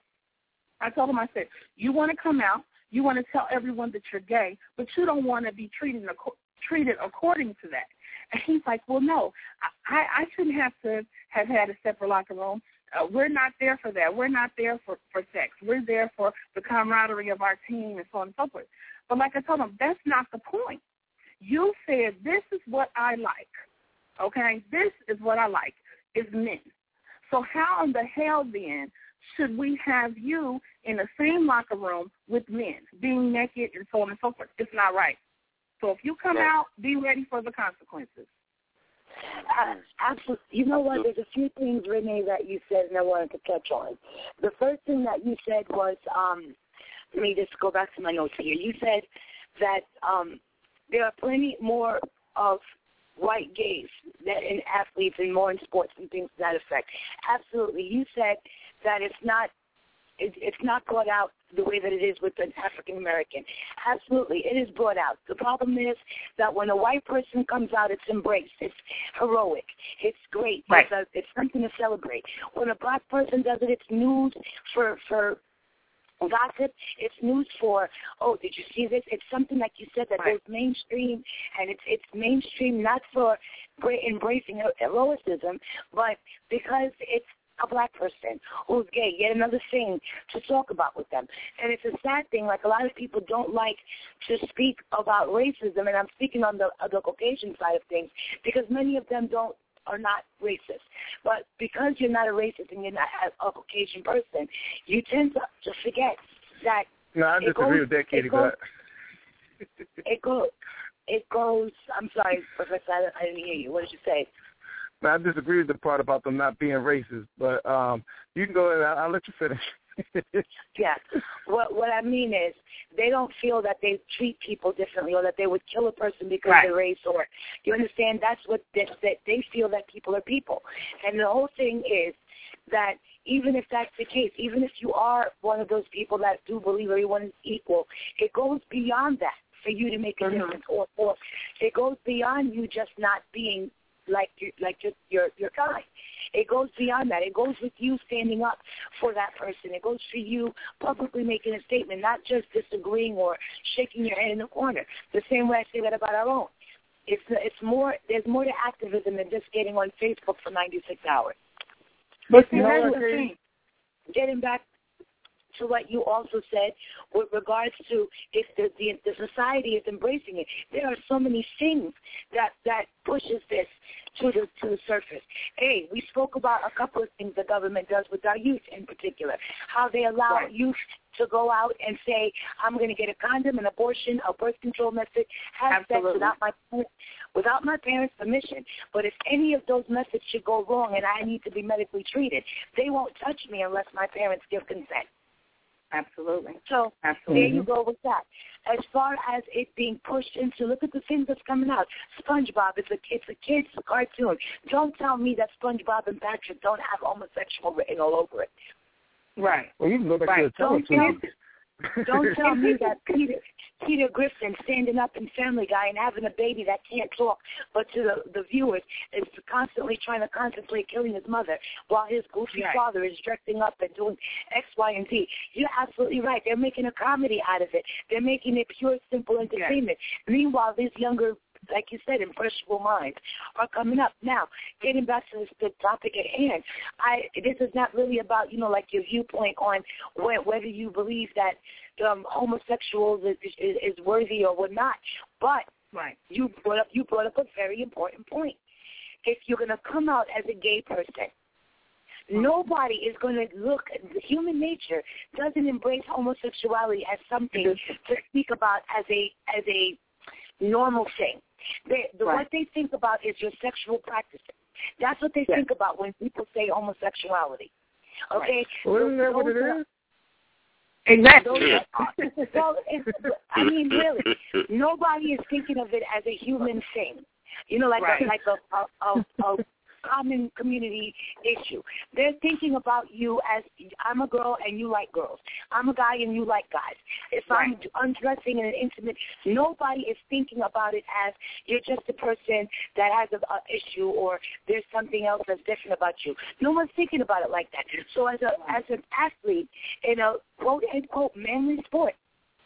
I told him, I said, you want to come out, you want to tell everyone that you're gay, but you don't want to be treated treated according to that. And he's like, well, no, I, I shouldn't have to have had a separate locker room. Uh, we're not there for that. We're not there for, for sex. We're there for the camaraderie of our team and so on and so forth. But like I told him, that's not the point. You said, this is what I like, okay? This is what I like, is men. So how in the hell then should we have you in the same locker room with men, being naked and so on and so forth? It's not right. So if you come out, be ready for the consequences. Uh, absolutely. You know what? There's a few things, Renee, that you said, and I wanted to touch on. The first thing that you said was, um, let me just go back to my notes here. You said that um, there are plenty more of white gays that in athletes and more in sports and things to that effect. Absolutely. You said that it's not it, it's not brought out the way that it is with an African American. Absolutely, it is brought out. The problem is that when a white person comes out, it's embraced. It's heroic. It's great. Right. It's, a, it's something to celebrate. When a black person does it, it's news for for gossip. It's news for, oh, did you see this? It's something, like you said, that right. goes mainstream, and it's it's mainstream not for embracing heroism, but because it's a black person who's gay, yet another thing to talk about with them. And it's a sad thing, like a lot of people don't like to speak about racism, and I'm speaking on the, uh, the Caucasian side of things, because many of them don't are not racist. But because you're not a racist and you're not a Caucasian person, you tend to, to forget that No, I disagree goes, with that, Katie, it goes, but it goes, it goes, I'm sorry, Professor, I, I didn't hear you. What did you say? I disagree with the part about them not being racist, but um, you can go ahead. I'll, I'll let you finish. Yeah. What what I mean is they don't feel that they treat people differently or that they would kill a person because right. of their race, or you understand, that's what they, that they feel that people are people. And the whole thing is that even if that's the case, even if you are one of those people that do believe everyone is equal, it goes beyond that for you to make a mm-hmm. difference, or, or it goes beyond you just not being like you, like your, your your guy. It goes beyond that. It goes with you standing up for that person. It goes for you publicly making a statement, not just disagreeing or shaking your head in the corner. The same way I say that about our own. It's it's more. There's more to activism than just getting on Facebook for ninety-six hours. But you know what I'm saying? Getting back to what you also said with regards to if the, the the society is embracing it, there are so many things that that pushes this to the to the surface. Hey, we spoke about a couple of things the government does with our youth in particular, how they allow right. youth to go out and say, I'm going to get a condom, an abortion, a birth control method, have Absolutely. sex without my without my parents' permission. But if any of those methods should go wrong and I need to be medically treated, they won't touch me unless my parents give consent. Absolutely. So Absolutely. there you go with that. As far as it being pushed into, look at the things that's coming out. SpongeBob, it's a, it's a kid's cartoon. Don't tell me that SpongeBob and Patrick don't have homosexual written all over it. Right. Well, you can go back right. to the Don't tell, television. don't tell me that Peter Peter Griffin standing up in Family Guy and having a baby that can't talk, but to the, the viewers is constantly trying to contemplate killing his mother while his goofy right. father is dressing up and doing X, Y, and Z. You're absolutely right. They're making a comedy out of it. They're making it pure, simple entertainment. Yes. Meanwhile, these younger, like you said, impressionable minds are coming up. Now, getting back to this, the topic at hand, I this is not really about, you know, like your viewpoint on wh- whether you believe that um, homosexuals is, is, is worthy or not. But right. you brought up you brought up a very important point. If you're going to come out as a gay person, mm-hmm. nobody is going to look. Human nature doesn't embrace homosexuality as something to speak about as a as a normal thing. They, the, right. What they think about is your sexual practices. That's what they yes. think about when people say homosexuality. Okay? Right. Well, isn't that what it is? Exactly. Well, it's, I mean, really, nobody is thinking of it as a human thing. You know, like right. a, like a, a, a, a common community issue. They're thinking about you as I'm a girl and you like girls. I'm a guy and you like guys. If right. I'm undressing in an intimate, nobody is thinking about it as you're just a person that has an issue or there's something else that's different about you. No one's thinking about it like that. So as a as an athlete in a quote unquote manly sport,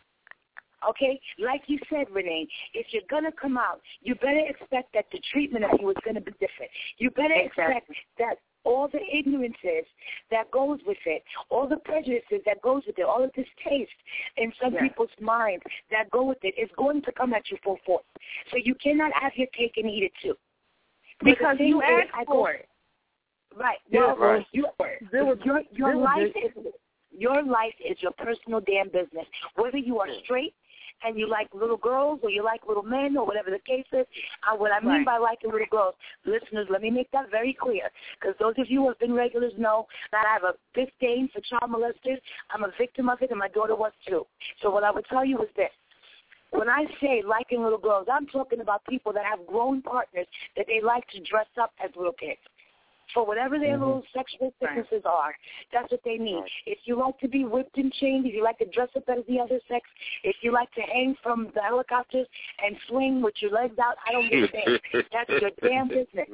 okay, like you said, Renee, if you're going to come out, you better expect that the treatment of you is going to be different. You better exactly. expect that all the ignorances that goes with it, all the prejudices that goes with it, all of this taste in some yes. people's minds that go with it is going to come at you full force. So you cannot have your cake and eat it too. Because you asked for it. Right. Yeah, well, right. You, there was, your your there life was, is your life is your personal damn business. Whether you are straight and you like little girls or you like little men or whatever the case is. And what I mean right. by liking little girls, listeners, let me make that very clear, because those of you who have been regulars know that I have a disdain for child molesters. I'm a victim of it, and my daughter was too. So what I would tell you is this. When I say liking little girls, I'm talking about people that have grown partners that they like to dress up as little kids. For whatever their mm-hmm. little sexual fitnesses are, that's what they need. If you like to be whipped and chained, if you like to dress up as the other sex, if you like to hang from the helicopters and swing with your legs out, I don't give a damn. That's your damn business.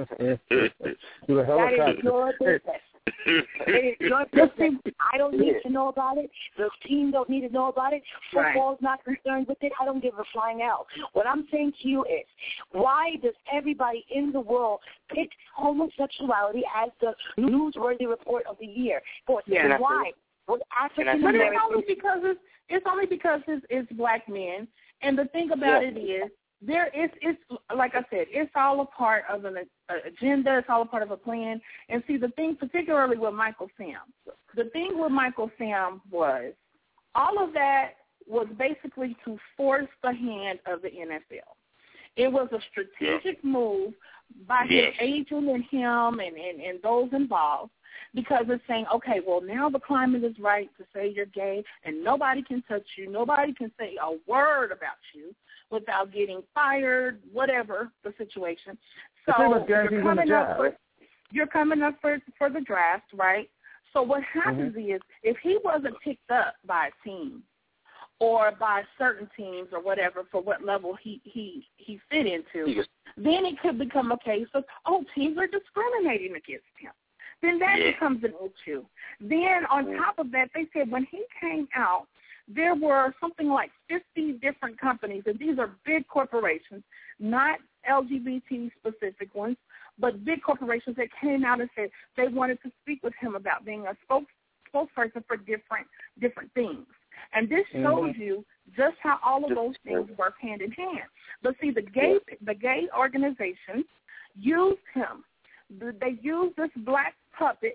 That is your business. It is your business. I don't need to know about it. The team don't need to know about it. Football's right. not concerned with it. I don't give a flying hell. What I'm saying to you is, why does everybody in the world pick homosexuality as the newsworthy report of the year? Yeah. Why? Well, African but it's only because it's, it's only because it's, it's black men. And the thing about yeah. it is, there is, it's like I said, it's all a part of an uh, agenda. It's all a part of a plan. And see, the thing, particularly with Michael Sam, the thing with Michael Sam was all of that was basically to force the hand of the N F L. It was a strategic yeah. move by yeah. his agent and him and, and, and those involved, because it's saying, okay, well, now the climate is right to say you're gay, and nobody can touch you. Nobody can say a word about you without getting fired, whatever the situation. So you're coming up for, you're coming up for for the draft, right? So what happens mm-hmm. is, if he wasn't picked up by a team, or by certain teams or whatever for what level he, he, he fit into, Yes. then it could become a case of, oh, teams are discriminating against him. Then that Yeah. becomes an issue. Then on Yeah. top of that, they said when he came out, there were something like fifty different companies, and these are big corporations, not L G B T-specific ones, but big corporations that came out and said they wanted to speak with him about being a spokes, spokesperson for different different things. And this shows Mm-hmm. you just how all of Just- those things work hand in hand. But see, the gay the gay organization used him. They used this black puppet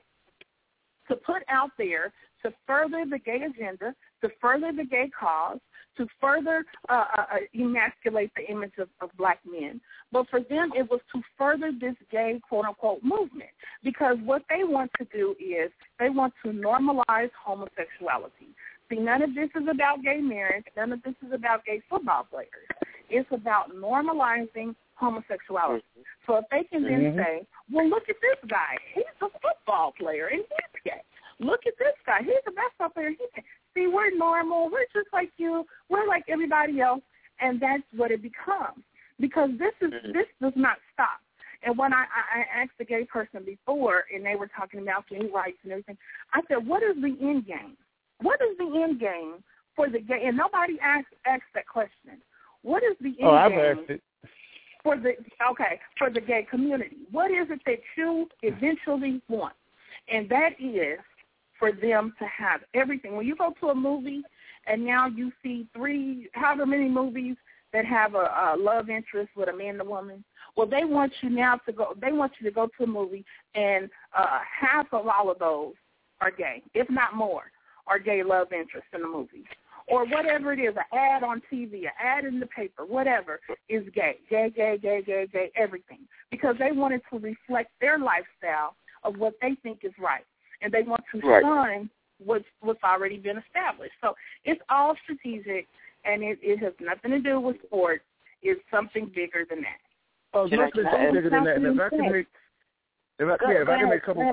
to put out there to further the gay agenda, to further the gay cause, to further uh, uh, emasculate the image of, of black men. But for them, it was to further this gay, quote-unquote, movement. Because what they want to do is they want to normalize homosexuality. See, none of this is about gay marriage. None of this is about gay football players. It's about normalizing homosexuality. So if they can then Mm-hmm. say, well, look at this guy. He's a football player, and he's gay. Look at this guy. He's a basketball player. He's gay. See, we're normal. We're just like you. We're like everybody else, and that's what it becomes. Because this is this does not stop. And when I, I asked the gay person before, and they were talking about gay rights and everything, I said, what is the end game? What is the end game for the gay? And nobody asked asked that question. What is the end Oh, I've game asked it. for the okay for the gay community? What is it that you eventually want? And that is for them to have everything. When you go to a movie and now you see three, however many movies that have a, a love interest with a man and a woman, well, they want you now to go. They want you to go to a movie, and uh, half of all of those are gay, if not more, are gay love interests in the movie. Or whatever it is, an ad on T V, an ad in the paper, whatever, is gay. Gay, gay, gay, gay, gay, everything. Because they wanted to reflect their lifestyle of what they think is right. And they want to Right. shun what's, what's already been established. So it's all strategic, and it, it has nothing to do with sports. It's something bigger than that. Oh, it's Can I- nothing can I add bigger than that. And if I can make, if I, yeah, if I can make a couple.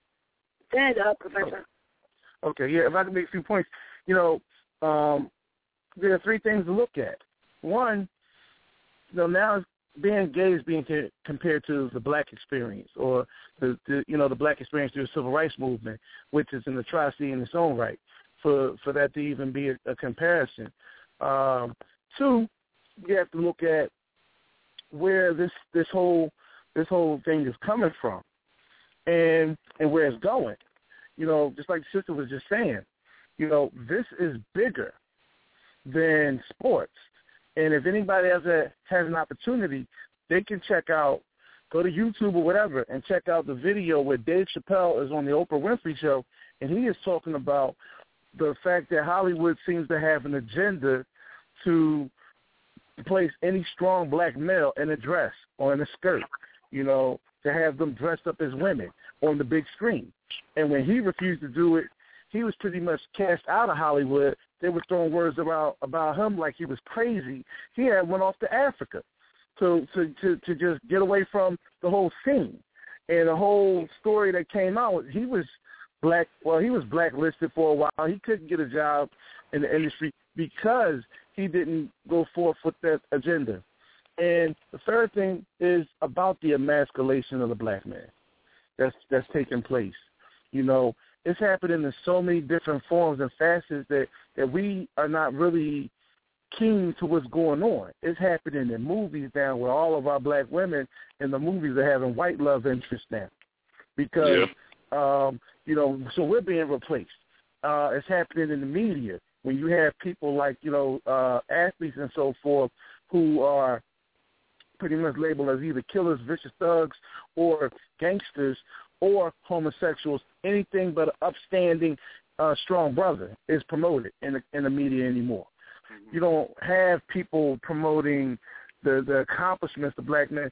Go ahead, uh, Professor. Okay, yeah, if I can make a few points, you know, um, there are three things to look at. One, you know, now being gay is being ca- compared to the black experience, or the, the you know the black experience through the civil rights movement, which is an atrocity in its own right. For for that to even be a, a comparison. Um, two, you have to look at where this this whole this whole thing is coming from, and and where it's going. You know, just like the sister was just saying, you know, this is bigger than sports. And if anybody else has an opportunity, they can check out, go to YouTube or whatever, and check out the video where Dave Chappelle is on the Oprah Winfrey Show, and he is talking about the fact that Hollywood seems to have an agenda to place any strong black male in a dress or in a skirt, you know, to have them dressed up as women on the big screen. And when he refused to do it, he was pretty much cast out of Hollywood. They were throwing words about about him like he was crazy. He had went off to Africa to to to, to just get away from the whole scene. And the whole story that came out, he was black. Well, he was blacklisted for a while. He couldn't get a job in the industry because he didn't go forth with that agenda. And the third thing is about the emasculation of the black man that's that's taking place. You know, it's happening in so many different forms and facets that, that we are not really keen to what's going on. It's happening in movies now where all of our black women in the movies are having white love interests now. Because, yeah. um, you know, so we're being replaced. Uh, it's happening in the media when you have people like, you know, uh, athletes and so forth who are pretty much labeled as either killers, vicious thugs, or gangsters, or homosexuals. Anything but an upstanding, uh, strong brother is promoted in the, in the media anymore. Mm-hmm. You don't have people promoting the, the accomplishments of black men.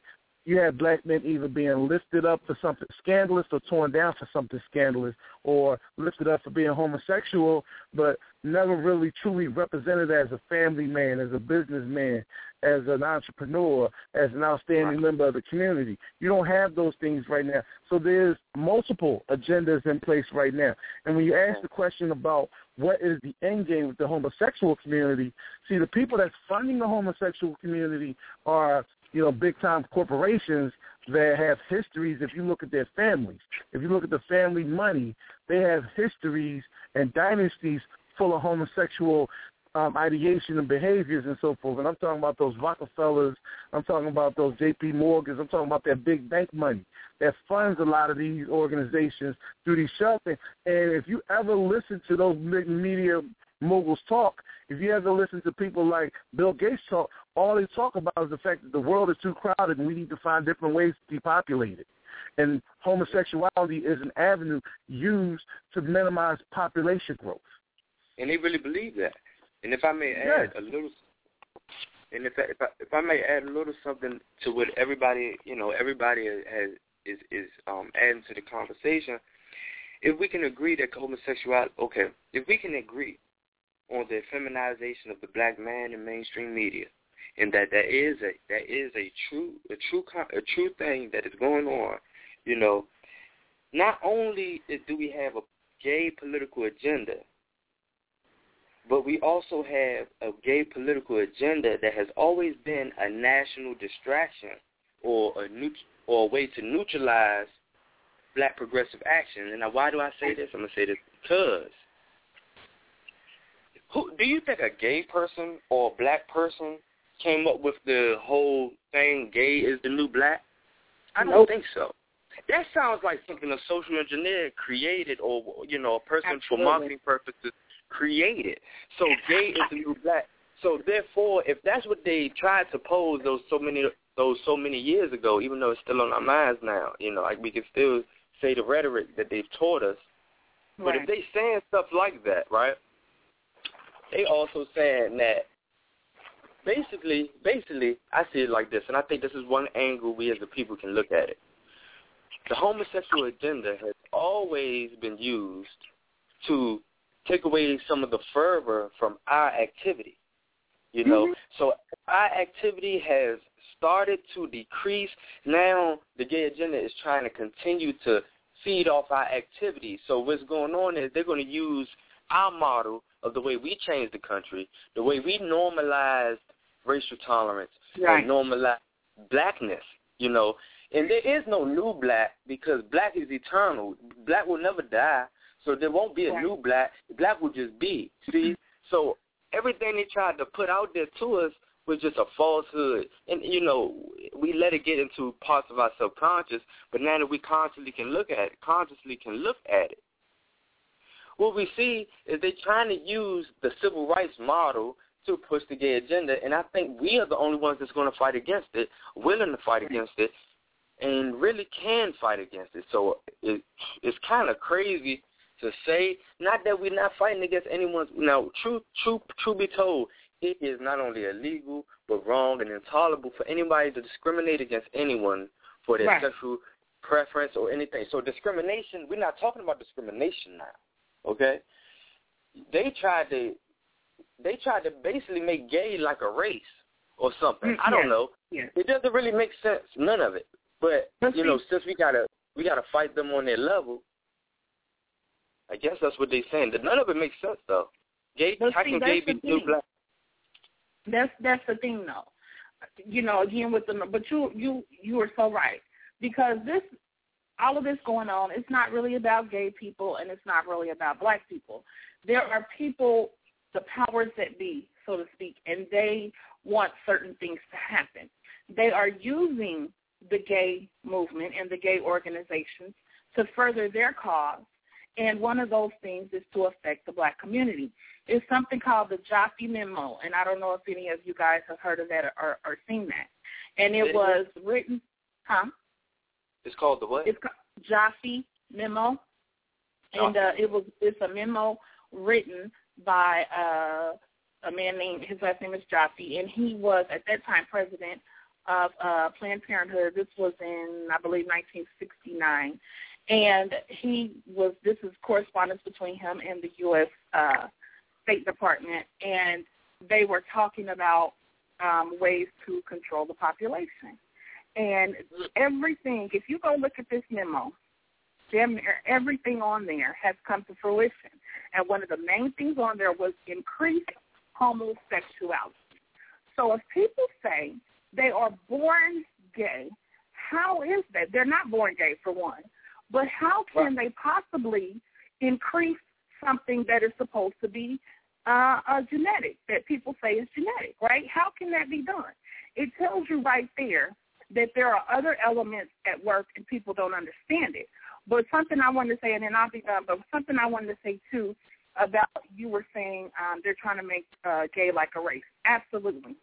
you had black men either being lifted up for something scandalous or torn down for something scandalous, or lifted up for being homosexual, but never really truly represented as a family man, as a businessman, as an entrepreneur, as an outstanding member of the community. You don't have those things right now. So there's multiple agendas in place right now. And when you ask the question about what is the end game with the homosexual community, see, the people that's funding the homosexual community are, you know, big-time corporations that have histories. If you look at their families, if you look at the family money, they have histories and dynasties full of homosexual um, ideation and behaviors and so forth. And I'm talking about those Rockefellers. I'm talking about those J P Morgans. I'm talking about that big bank money that funds a lot of these organizations through these shopping. And if you ever listen to those media moguls talk, if you ever listen to people like Bill Gates talk, all they talk about is the fact that the world is too crowded and we need to find different ways to depopulate it. And homosexuality is an avenue used to minimize population growth. And they really believe that. And if I may add yes. a little, and if I, if I if I may add a little something to what everybody, you know, everybody has is is um, adding to the conversation, if we can agree that homosexuality, okay, if we can agree on the feminization of the black man in mainstream media, and that there is a that is a true a true a true thing that is going on, you know, not only do we have a gay political agenda, but we also have a gay political agenda that has always been a national distraction or a neut- or a way to neutralize black progressive action. And now why do I say this? I'm going to say this because who, do you think a gay person or a black person came up with the whole thing, gay is the new black? I don't nope. think so. That sounds like something a social engineer created or, you know, a person Absolutely. for marketing purposes created. So gay is the new black. So therefore, if that's what they tried to pose those so many those so many years ago, even though it's still on our minds now, you know, like we can still say the rhetoric that they've taught us. Right. But if they saying stuff like that, right, they also saying that basically, basically, I see it like this, and I think this is one angle we as a people can look at it. The homosexual agenda has always been used to take away some of the fervor from our activity, you know. Mm-hmm. So our activity has started to decrease. Now the gay agenda is trying to continue to feed off our activity. So what's going on is they're going to use our model of the way we changed the country, the way we normalized racial tolerance, right. and normalized blackness, you know. And there is no new black because black is eternal. Black will never die. So there won't be a new black. Black will just be. See? So everything they tried to put out there to us was just a falsehood. And, you know, we let it get into parts of our subconscious, but now that we constantly can look at it, consciously can look at it, what we see is they're trying to use the civil rights model to push the gay agenda, and I think we are the only ones that's going to fight against it, willing to fight against it, and really can fight against it. So it, it's kind of crazy to say, not that we're not fighting against anyone's. Now, true, true, true be told, it is not only illegal but wrong and intolerable for anybody to discriminate against anyone for their right. sexual preference or anything. So discrimination, we're not talking about discrimination now, okay? They tried to, they tried to basically make gay like a race or something. Mm, I don't yeah. know. Yeah. It doesn't really make sense, none of it. But Let's you know, see. since we gotta we gotta fight them on their level, I guess that's what they're saying. None of it makes sense though. Gay, how can gay be new black? That's that's the thing though. You know, again with the but you you you are so right because this all of this going on, it's not really about gay people and it's not really about black people. There are people, the powers that be, so to speak, and they want certain things to happen. They are using the gay movement and the gay organizations to further their cause, and one of those things is to affect the black community. It's something called the Jaffe Memo, and I don't know if any of you guys have heard of that or, or seen that. And it was written, huh? It's called the what? It's called Jaffe Memo, and uh, it was it's a memo written by uh, a man named, his last name is Jaffe, and he was at that time president of uh, Planned Parenthood. This was in, I believe, nineteen sixty-nine. And he was, this is correspondence between him and the U S Uh, State Department, and they were talking about um, ways to control the population. And everything, if you go look at this memo, damn near everything on there has come to fruition. And one of the main things on there was increased homosexuality. So if people say they are born gay, how is that? They're not born gay, for one. But how can they possibly increase something that is supposed to be uh, uh, genetic, that people say is genetic, right? How can that be done? It tells you right there that there are other elements at work and people don't understand it. But something I wanted to say, and then I'll be done, but something I wanted to say, too, about you were saying um, they're trying to make uh, gay like a race. Absolutely.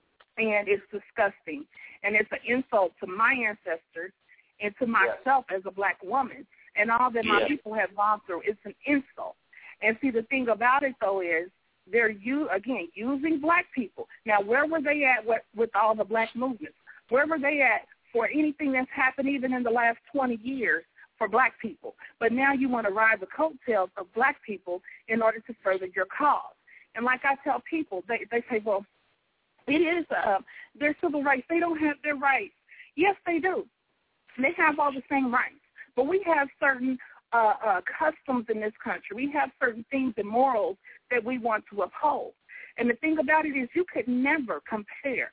And it's disgusting. And it's an insult to my ancestors and to myself yes. as a black woman, and all that my yes. people have gone through. It's an insult. And see, the thing about it, though, is they're, you again, using black people. Now, where were they at with, with all the black movements? Where were they at for anything that's happened even in the last twenty years for black people? But now you want to ride the coattails of black people in order to further your cause. And like I tell people, they, they say, well, it is uh, their civil rights. They don't have their rights. Yes, they do. They have all the same rights, but we have certain uh, uh, customs in this country. We have certain things and morals that we want to uphold. And the thing about it is you could never compare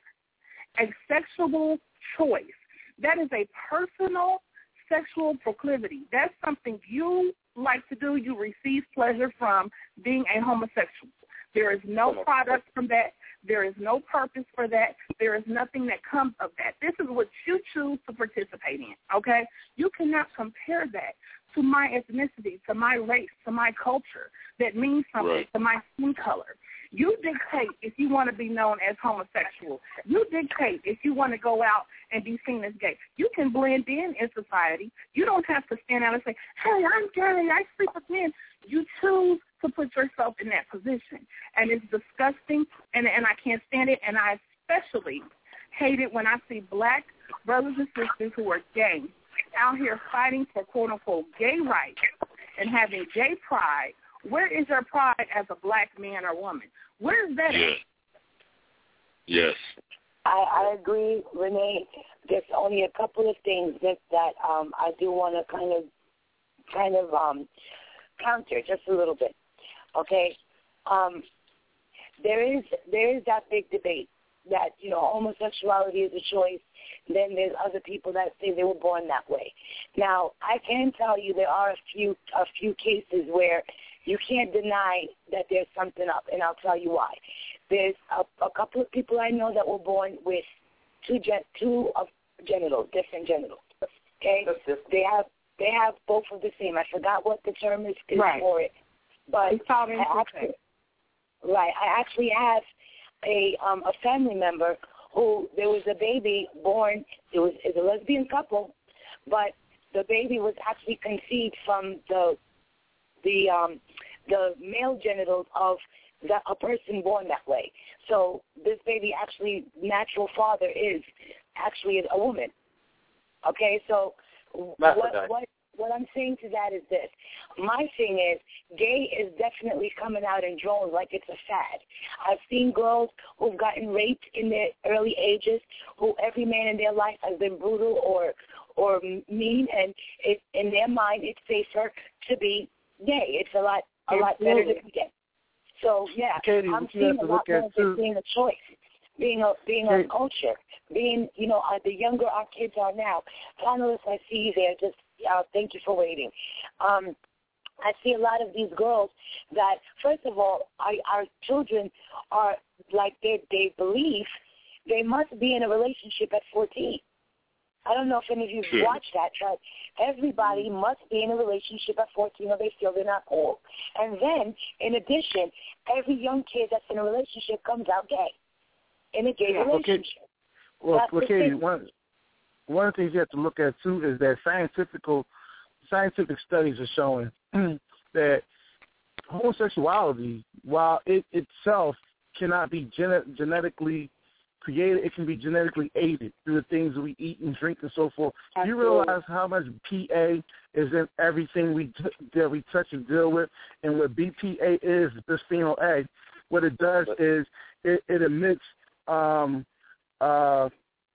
a sexual choice. That is a personal sexual proclivity. That's something you like to do. You receive pleasure from being a homosexual. There is no product from that. There is no purpose for that. There is nothing that comes of that. This is what you choose to participate in, okay? You cannot compare that to my ethnicity, to my race, to my culture that means something, right. to my skin color. You dictate if you want to be known as homosexual. You dictate if you want to go out and be seen as gay. You can blend in in society. You don't have to stand out and say, hey, I'm gay, I sleep with men. You choose to put yourself in that position. And it's disgusting, and, and I can't stand it, and I especially hate it when I see black brothers and sisters who are gay out here fighting for quote-unquote gay rights and having gay pride. Where is your pride as a black man or woman? Where is that yes. at? Yes. I, I agree, Renee. There's only a couple of things that, that um, I do want to kind of kind of um, counter just a little bit. Okay? Um, there is there is that big debate that, you know, homosexuality is a choice. Then there's other people that say they were born that way. Now, I can tell you there are a few a few cases where you can't deny that there's something up, and I'll tell you why. There's a, a couple of people I know that were born with two gen, two of genitals, different genitals. Okay, they have they have both of the same. I forgot what the term is, is right. for it, but I actually, right, I actually have a um, a family member who there was a baby born. It was it's a lesbian couple, but the baby was actually conceived from the the um, the male genitals of the, a person born that way. So this baby actually, natural father is actually a woman. Okay, so what, what what I'm saying to that is this. My thing is, gay is definitely coming out in drones like it's a fad. I've seen girls who've gotten raped in their early ages, who every man in their life has been brutal or or mean, and it, in their mind it's safer to be gay. It's a lot a lot better to be gay. So yeah, Katie, I'm seeing a lot more than being a choice, being a being Katie. a culture, being you know uh, the younger our kids are now. Panelists, I see you there. Just uh, thank you for waiting. Um, I see a lot of these girls that, first of all, our, our children are like they they believe they must be in a relationship at fourteen. I don't know if any of you sure. watched that, but everybody must be in a relationship at fourteen or they feel they're not old. And then, in addition, every young kid that's in a relationship comes out gay, in a gay yeah, relationship. Okay. Well, that's well Katie, one, one of the things you have to look at, too, is that scientific, scientific studies are showing that homosexuality, while it itself cannot be gene- genetically created. It can be genetically aided through the things that we eat and drink and so forth. Do you realize how much P A is in everything we that we touch and deal with? And what B P A is, bisphenol A, what it does is it, it emits um, uh,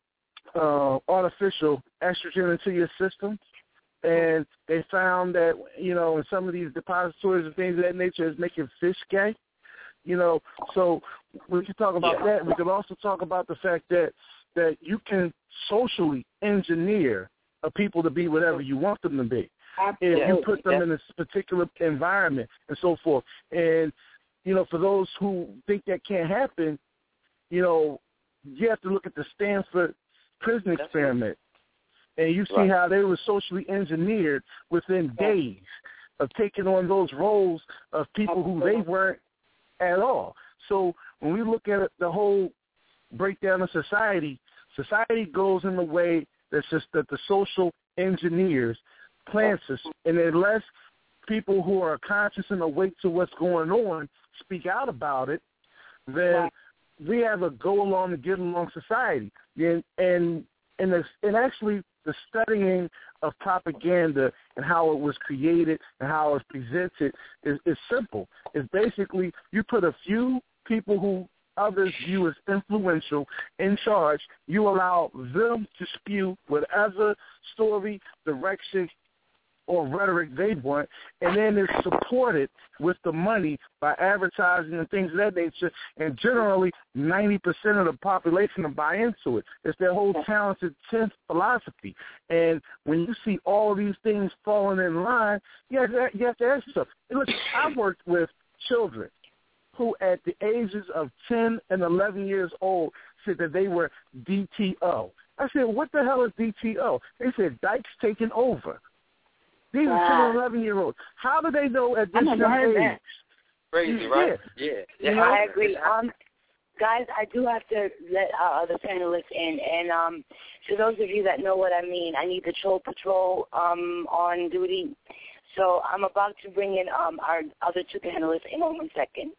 uh, artificial estrogen into your system. And they found that, you know, in some of these depositories and things of that nature is making fish gay. You know, so we can talk about that. We can also talk about the fact that that you can socially engineer a people to be whatever you want them to be. If you put them in this particular environment and so forth. And, you know, for those who think that can't happen, you know, you have to look at the Stanford prison experiment. And you see right. how they were socially engineered within days of taking on those roles of people who they weren't at all. So when we look at the whole breakdown of society, society goes in the way that's just that the social engineers plants us. And unless people who are conscious and awake to what's going on speak out about it, then we have a go along and get along society. And and and, the, and actually the studying of propaganda and how it was created and how it's presented is, is simple. It's basically you put a few people who others view as influential in charge. You allow them to spew whatever story, direction, or rhetoric they want, and then it's supported with the money by advertising and things of that nature, and generally ninety percent of the population will buy into it. It's their whole talented tenth philosophy. And when you see all of these things falling in line, you have to, you have to ask yourself, look, I've worked with children who at the ages of ten and eleven years old said that they were D T O. I said, what the hell is D T O? They said, Dyke's taking over. These are wow. ten and eleven-year-olds. How do they know at this young age? Crazy, right? Yeah. yeah. yeah. I agree. Um, guys, I do have to let our other panelists in. And um, to those of you that know what I mean, I need the Troll Patrol um, on duty. So I'm about to bring in um, our other two panelists in one second.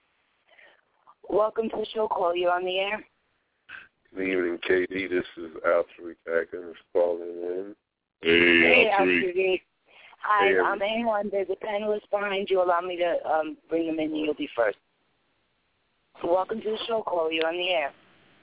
Welcome to the show, Cole. You're on the air. Good evening, K D. This is Alfred Atkins calling in. Hey, hey Alfred. Hi, hey, um, hang on. There's a panelist behind you. Allow me to um, bring them in, and you'll be first. So welcome to the show, Cole. You're on the air.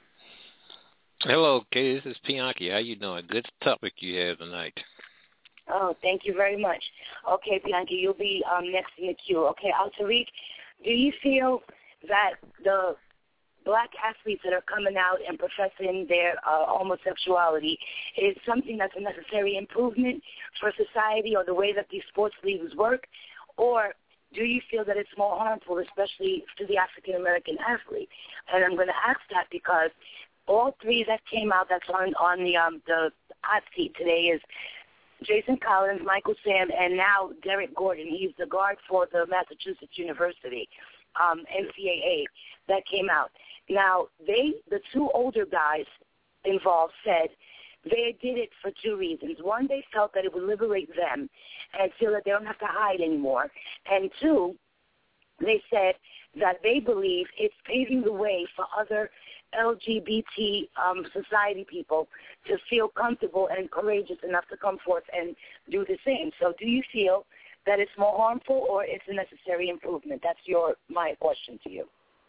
Hello, Kay. This is Bianchi. How you doing? Good topic you have tonight. Oh, thank you very much. Okay, Bianchi, you'll be um, next in the queue. Okay, Al-Tariq, do you feel that the black athletes that are coming out and professing their uh, homosexuality is something that's a necessary improvement for society or the way that these sports leagues work? Or do you feel that it's more harmful, especially to the African-American athlete? And I'm going to ask that because all three that came out that's on, on the, um, the hot seat today is Jason Collins, Michael Sam, and now Derek Gordon. He's the guard for the Massachusetts University, um, N C A A, that came out. Now, they, the two older guys involved said they did it for two reasons. One, they felt that it would liberate them and feel that they don't have to hide anymore. And two, they said that they believe it's paving the way for other L G B T um, society people to feel comfortable and courageous enough to come forth and do the same. So do you feel that it's more harmful or it's a necessary improvement? That's your my question to you.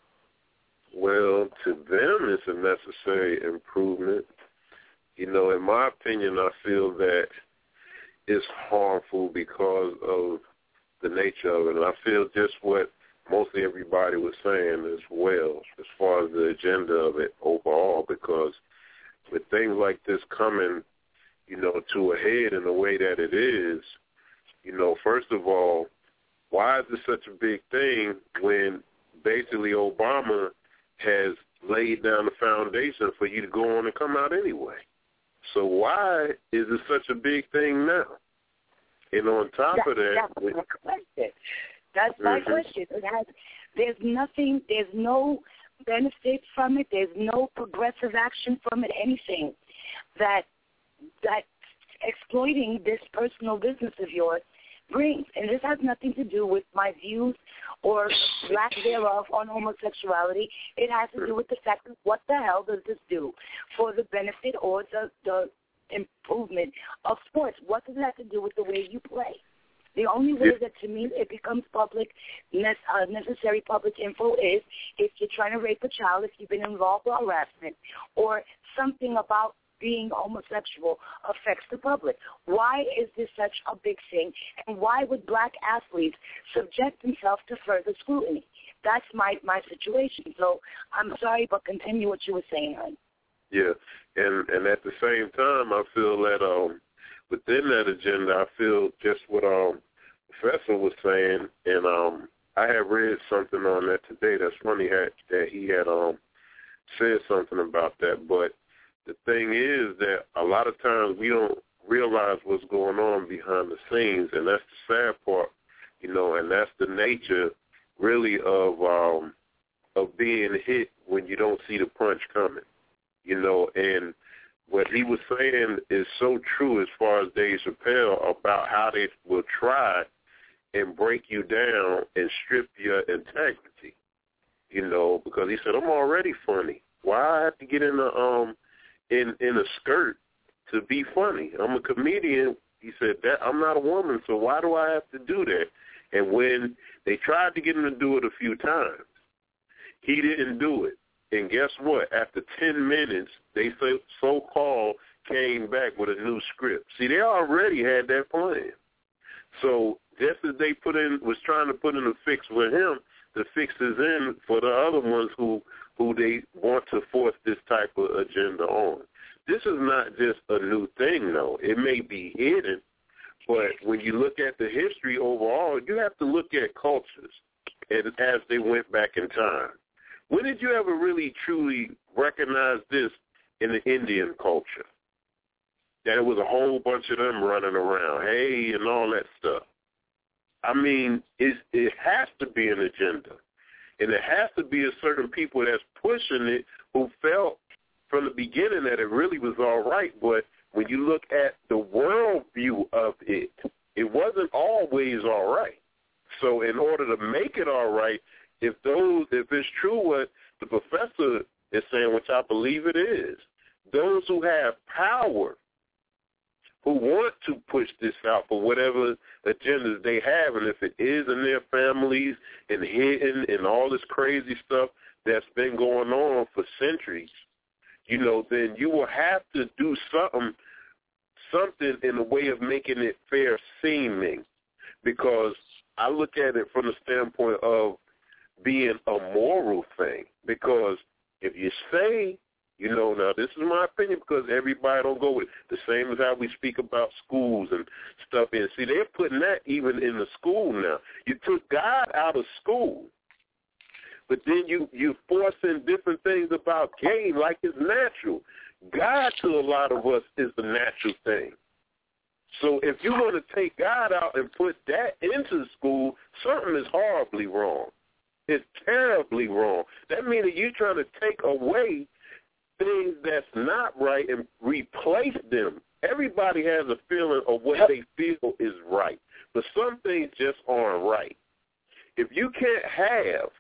Well, to them, it's a necessary improvement. You know, in my opinion, I feel that it's harmful because of the nature of it. And I feel just what mostly everybody was saying as well, as far as the agenda of it overall, because with things like this coming, you know, to a head in the way that it is, you know, first of all, why is this such a big thing when basically Obama has laid down the foundation for you to go on and come out anyway? So why is it such a big thing now? And on top that, of that, that's my question. That's my mm-hmm. question. It has, there's nothing. There's no benefit from it. There's no progressive action from it. Anything that that exploiting this personal business of yours brings. And this has nothing to do with my views or lack thereof on homosexuality. It has to do with the fact of what the hell does this do for the benefit or the, the improvement of sports? What does it have to do with the way you play? The only way that, to me, it becomes public, uh, necessary public info is if you're trying to rape a child, if you've been involved with harassment, or something about being homosexual affects the public. Why is this such a big thing, and why would black athletes subject themselves to further scrutiny? That's my, my situation. So I'm sorry, but continue what you were saying, hon. Yeah, and, and at the same time, I feel that um, within that agenda, I feel just what um, Professor was saying, and um, I had read something on that today. That's funny that, that he had um, said something about that. But the thing is that a lot of times we don't realize what's going on behind the scenes, and that's the sad part, you know, and that's the nature really of um, of being hit when you don't see the punch coming, you know, and what he was saying is so true as far as Dave Chappelle about how they will try and break you down and strip your integrity, you know, because he said, I'm already funny. Why I have to get in a, um, in, in a skirt to be funny? I'm a comedian. He said, that I'm not a woman, so why do I have to do that? And when they tried to get him to do it a few times, he didn't do it. And guess what? After ten minutes, they so-called came back with a new script. See, they already had that plan. So just as they put in was trying to put in a fix with him, the fix is in for the other ones who, who they want to force this type of agenda on. This is not just a new thing, though. It may be hidden, but when you look at the history overall, you have to look at cultures and as they went back in time. When did you ever really truly recognize this in the Indian culture? That it was a whole bunch of them running around, hey, and all that stuff. I mean, it, it has to be an agenda. And it has to be a certain people that's pushing it who felt from the beginning that it really was all right. But when you look at the world view of it, it wasn't always all right. So in order to make it all right, if those, if it's true what the professor is saying, which I believe it is, those who have power, who want to push this out for whatever agendas they have, and if it is in their families and hidden and all this crazy stuff that's been going on for centuries, you know, then you will have to do something, something in a way of making it fair seeming, because I look at it from the standpoint of being a moral thing, because if you say, you know, now this is my opinion because everybody don't go with it. The same as how we speak about schools and stuff. And see, they're putting that even in the school now. You took God out of school, but then you, you force in different things about gay like it's natural. God to a lot of us is the natural thing. So if you want to take God out and put that into school, something is horribly wrong. It's terribly wrong. That means that you're trying to take away things that's not right and replace them. Everybody has a feeling of what they feel is right, but some things just aren't right. If you can't have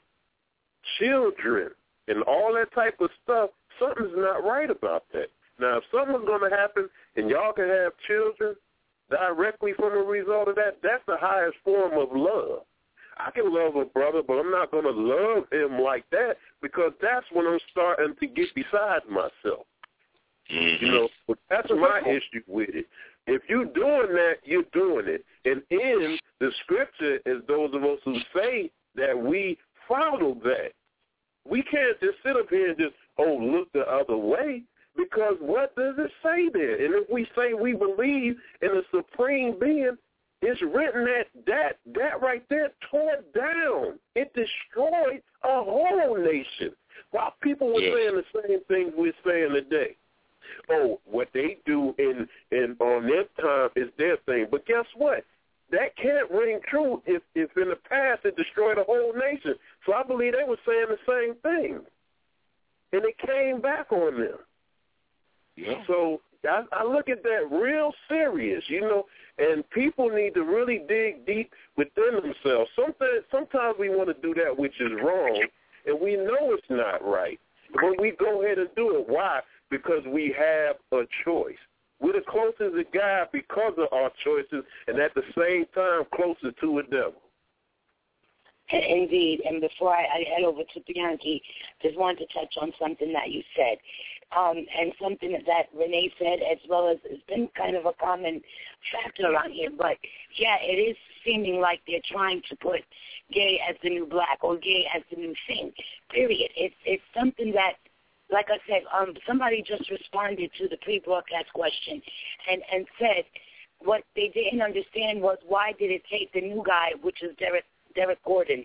children and all that type of stuff, something's not right about that. Now, if something's going to happen and y'all can have children directly from the result of that, that's the highest form of love. I can love a brother, but I'm not going to love him like that, because that's when I'm starting to get beside myself. Mm-hmm. You know, but that's my issue with it. If you're doing that, you're doing it. And in the scripture is those of us who say that we follow that. We can't just sit up here and just, oh, look the other way, because what does it say there? And if we say we believe in a supreme being, it's written that that that right there tore down. It destroyed a whole nation. While people were yeah. saying the same things we're saying today. Oh, what they do in, in on their time is their thing. But guess what? That can't ring true if, if in the past it destroyed a whole nation. So I believe they were saying the same thing. And it came back on them. Yeah. So I, I look at that real serious, you know, and people need to really dig deep within themselves. Sometimes, sometimes we want to do that which is wrong, and we know it's not right. But we go ahead and do it. Why? Because we have a choice. We're the closest to God because of our choices, and at the same time, closer to a devil. Indeed. And before I, I head over to Bianchi, just wanted to touch on something that you said, um, and something that Renee said, as well as it's been kind of a common factor around here. But, yeah, it is seeming like they're trying to put gay as the new black or gay as the new thing, period. It's, it's something that, like I said, um, somebody just responded to the pre-broadcast question and, and said what they didn't understand was why did it take the new guy, which is Derek Derek Gordon,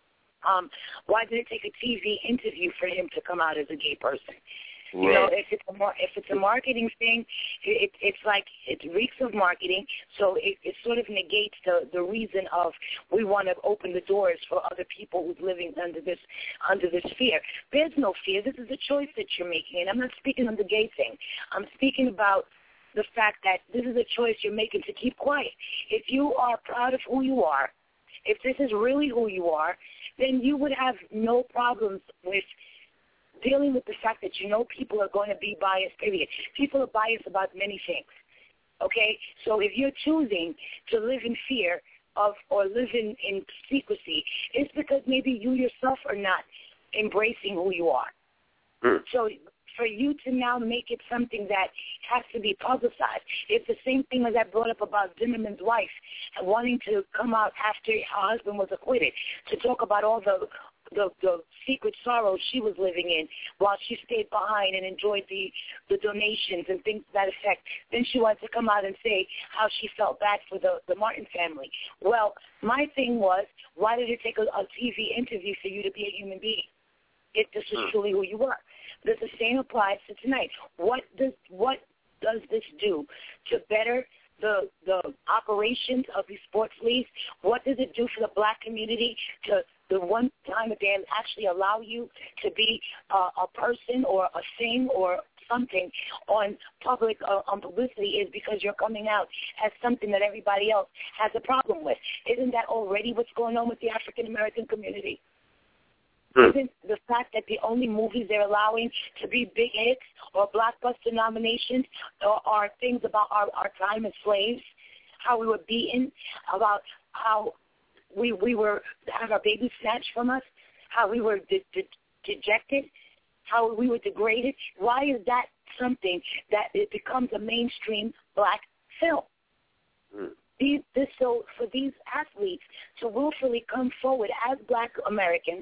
um, why did it take a T V interview for him to come out as a gay person? Right. You know, if it's a mar- if it's a marketing thing, it, it's like it reeks of marketing. So it, it sort of negates the, the reason of we want to open the doors for other people who's living under this under this fear. There's no fear. This is a choice that you're making, and I'm not speaking on the gay thing. I'm speaking about the fact that this is a choice you're making to keep quiet. If you are proud of who you are, if this is really who you are, then you would have no problems with dealing with the fact that you know people are going to be biased, period. People are biased about many things, okay? So if you're choosing to live in fear of or live in, in secrecy, it's because maybe you yourself are not embracing who you are. Mm. So for you to now make it something that has to be publicized. It's the same thing as I brought up about Zimmerman's wife wanting to come out after her husband was acquitted to talk about all the the, the secret sorrow she was living in while she stayed behind and enjoyed the, the donations and things to that effect. Then she wanted to come out and say how she felt bad for the, the Martin family. Well, my thing was, why did it take a, a T V interview for you to be a human being if this is truly who you were? The same applies to tonight. What does what does this do to better the the operations of these sports leagues? What does it do for the black community to the one time that they actually allow you to be uh, a person or a thing or something on public uh, on publicity is because you're coming out as something that everybody else has a problem with. Isn't that already what's going on with the African American community? Isn't the fact that the only movies they're allowing to be big hits or blockbuster nominations are, are things about our, our time as slaves, how we were beaten, about how we we were had our babies snatched from us, how we were de- de- dejected, how we were degraded? Why is that something that it becomes a mainstream black film? Mm. These, this, so for these athletes to willfully come forward as black Americans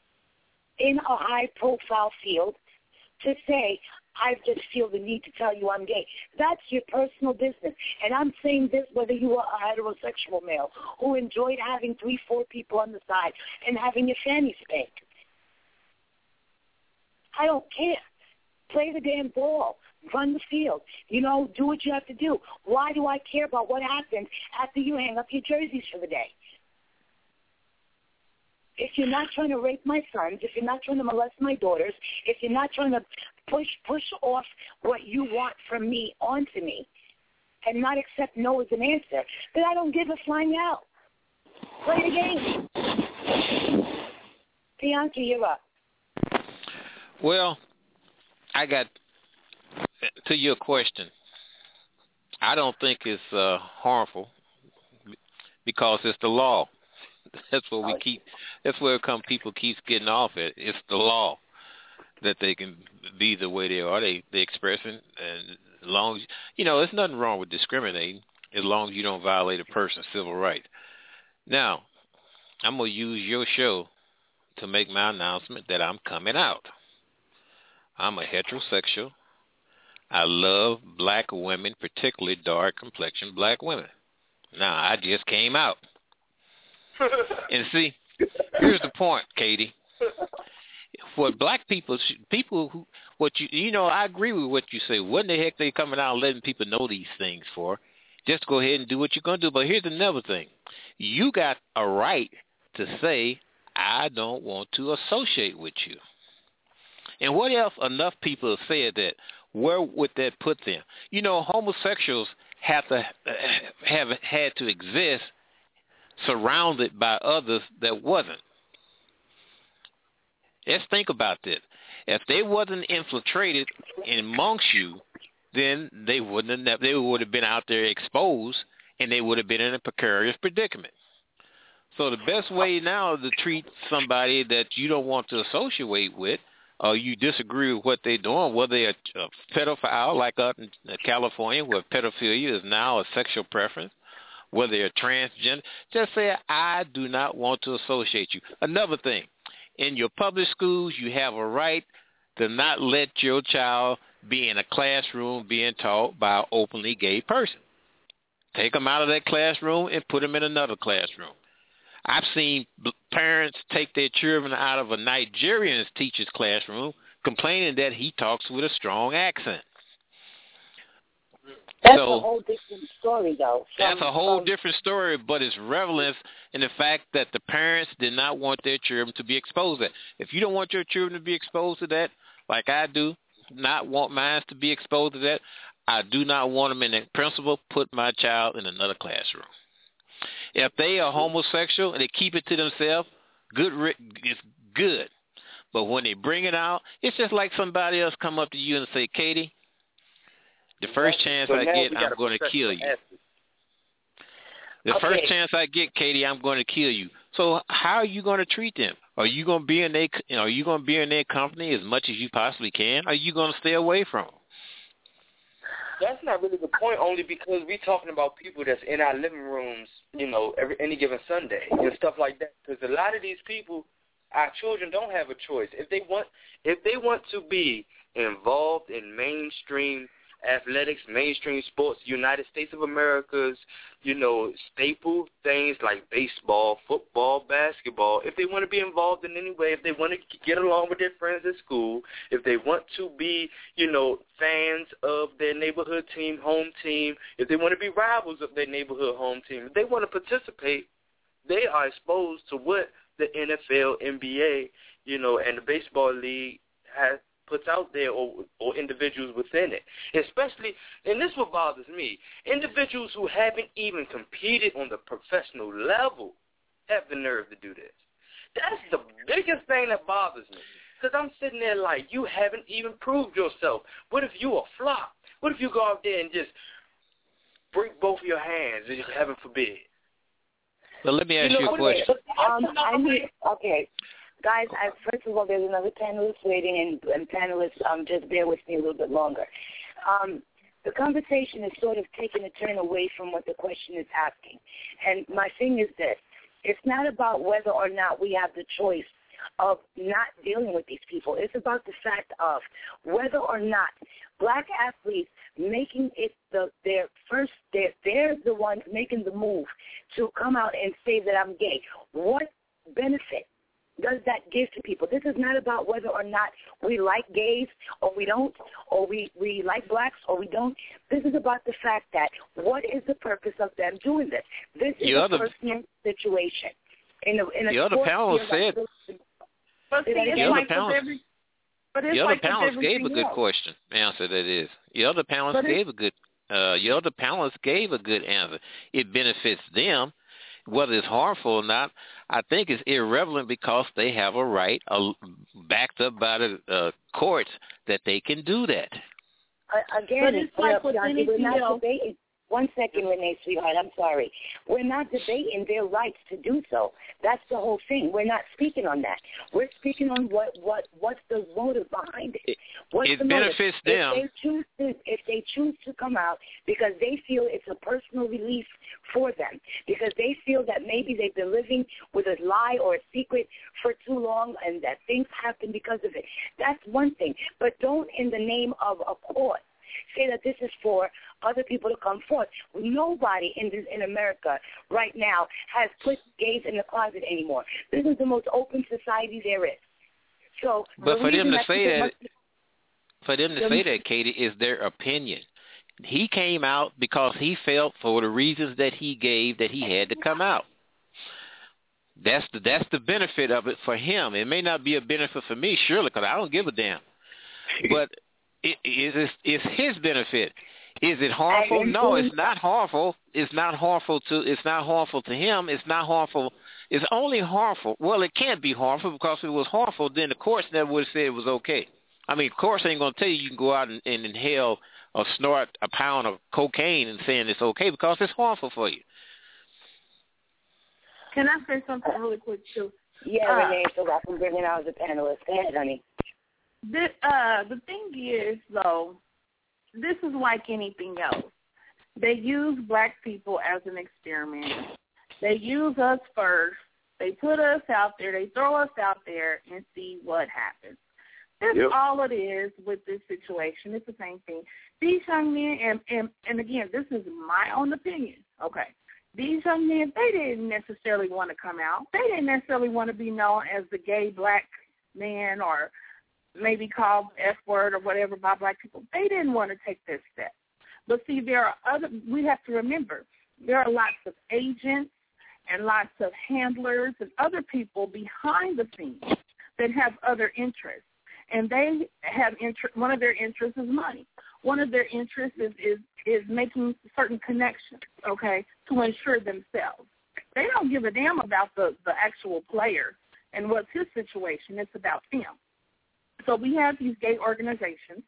in a high-profile field to say, I just feel the need to tell you I'm gay. That's your personal business. And I'm saying this whether you are a heterosexual male who enjoyed having three, four people on the side and having your fanny spanked. I don't care. Play the damn ball. Run the field. You know, do what you have to do. Why do I care about what happens after you hang up your jerseys for the day? If you're not trying to rape my sons, if you're not trying to molest my daughters, if you're not trying to push push off what you want from me onto me and not accept no as an answer, then I don't give a flying out. Play the game. Bianchi, you're up. Well, I got to your question. I don't think it's uh, harmful because it's the law. That's what we keep. That's where come people keeps getting off it. It's the law that they can be the way they are. They they expressing, and as long as you know, there's nothing wrong with discriminating as long as you don't violate a person's civil right. Now, I'm gonna use your show to make my announcement that I'm coming out. I'm a heterosexual. I love black women, particularly dark complexion black women. Now, I just came out. And see, here's the point, Katie. For black people, people who, what you, you know, I agree with what you say. What in the heck they coming out and letting people know these things for? Just go ahead and do what you're going to do. But here's another thing. You got a right to say, I don't want to associate with you. And what if enough people have said that, where would that put them? You know, homosexuals have to have had to exist surrounded by others that wasn't. Let's think about this. If they wasn't infiltrated amongst you, then they wouldn't have, they would have been out there exposed, and they would have been in a precarious predicament. So the best way now to treat somebody that you don't want to associate with, or you disagree with what they're doing, whether they're a pedophile like up in California where pedophilia is now a sexual preference, whether they're transgender, just say, I do not want to associate you. Another thing, in your public schools, you have a right to not let your child be in a classroom being taught by an openly gay person. Take them out of that classroom and put them in another classroom. I've seen parents take their children out of a Nigerian teacher's classroom complaining that he talks with a strong accent. That's so, a whole different story, though. From, that's a whole from, different story, but it's relevant in the fact that the parents did not want their children to be exposed to that. If you don't want your children to be exposed to that, like I do, not want mine to be exposed to that, I do not want them in the principal, put my child in another classroom. If they are homosexual and they keep it to themselves, good, it's good. But when they bring it out, it's just like somebody else come up to you and say, Katie, the first chance so I get, I'm going to kill you. The okay. first chance I get, Katie, I'm going to kill you. So how are you going to treat them? Are you going to be in their, you know, are you going to be in their company as much as you possibly can? Or are you going to stay away from them? That's not really the point, only because we're talking about people that's in our living rooms, you know, every any given Sunday and stuff like that. Because a lot of these people, our children don't have a choice. If they want, if they want to be involved in mainstream athletics, mainstream sports, United States of America's, you know, staple things like baseball, football, basketball, if they want to be involved in any way, if they want to get along with their friends at school, if they want to be, you know, fans of their neighborhood team, home team, if they want to be rivals of their neighborhood home team, if they want to participate, they are exposed to what the N F L, N B A, you know, and the baseball league has puts out there, or, or individuals within it. Especially, and this is what bothers me, individuals who haven't even competed on the professional level have the nerve to do this. That's the biggest thing that bothers me. Because I'm sitting there like, you haven't even proved yourself. What if you a flop? What if you go out there and just break both of your hands, heaven forbid? Well, let me ask you, you know, a question. Um, I mean, okay. Guys, I, first of all, there's another panelist waiting, and, and panelists, um, just bear with me a little bit longer. Um, the conversation is sort of taking a turn away from what the question is asking. And my thing is this. It's not about whether or not we have the choice of not dealing with these people. It's about the fact of whether or not black athletes making it the, their first, they're, they're the ones making the move to come out and say that I'm gay. What benefit does that give to people? This is not about whether or not we like gays or we don't, or we, we like blacks or we don't. This is about the fact that what is the purpose of them doing this? This is the a other, personal situation. In a, in a the other panel said, but see, the other panelists, but the other like panelists gave a good else. question, answer that is. The other panelists gave a good, uh, the other panelists gave a good answer. It benefits them. Whether it's harmful or not, I think it's irrelevant because they have a right, uh, backed up by the uh, courts, that they can do that. Uh, again, but it's like with Johnny, we're not else. debating. One second, Renee, sweetheart, I'm sorry. We're not debating their rights to do so. That's the whole thing. We're not speaking on that. We're speaking on what, what what's the motive behind it. What's it the benefits motive? them. If they, choose to, if they choose to come out because they feel it's a personal relief for them, because they feel that maybe they've been living with a lie or a secret for too long and that things happen because of it, that's one thing. But don't, in the name of a court, say that this is for other people to come forth. Nobody in this, in America right now has put gays in the closet anymore. This is the most open society there is. So, but the for them to that say that, must, for them to say that, Katie, is their opinion. He came out because he felt, for the reasons that he gave, that he had to come out. That's the that's the benefit of it for him. It may not be a benefit for me, surely, because I don't give a damn. But it, is it's his benefit. Is it harmful? No, it's not harmful. It's not harmful to. It's not harmful to him. It's not harmful. It's only harmful. Well, it can't be harmful because if it was harmful, then the courts never would have said it was okay. I mean, courts ain't gonna tell you you can go out and, and inhale or snort a pound of cocaine and saying it's okay because it's harmful for you. Can I say something really quick too? Yeah, uh, Renee. So I can bring it out as a panelist. Go ahead, honey. The uh, the thing is, though, this is like anything else. They use black people as an experiment. They use us first. They put us out there. They throw us out there and see what happens. That's yep. all it is with this situation. It's the same thing. These young men, and, and, and again, this is my own opinion, okay. These young men, they didn't necessarily want to come out. They didn't necessarily want to be known as the gay black man or maybe called F word or whatever by black people. They didn't want to take this step. But see, there are other, we have to remember, there are lots of agents and lots of handlers and other people behind the scenes that have other interests. And they have interest, one of their interests is money. One of their interests is, is, is making certain connections, okay, to ensure themselves. They don't give a damn about the, the actual player and what's his situation. It's about them. So we have these gay organizations,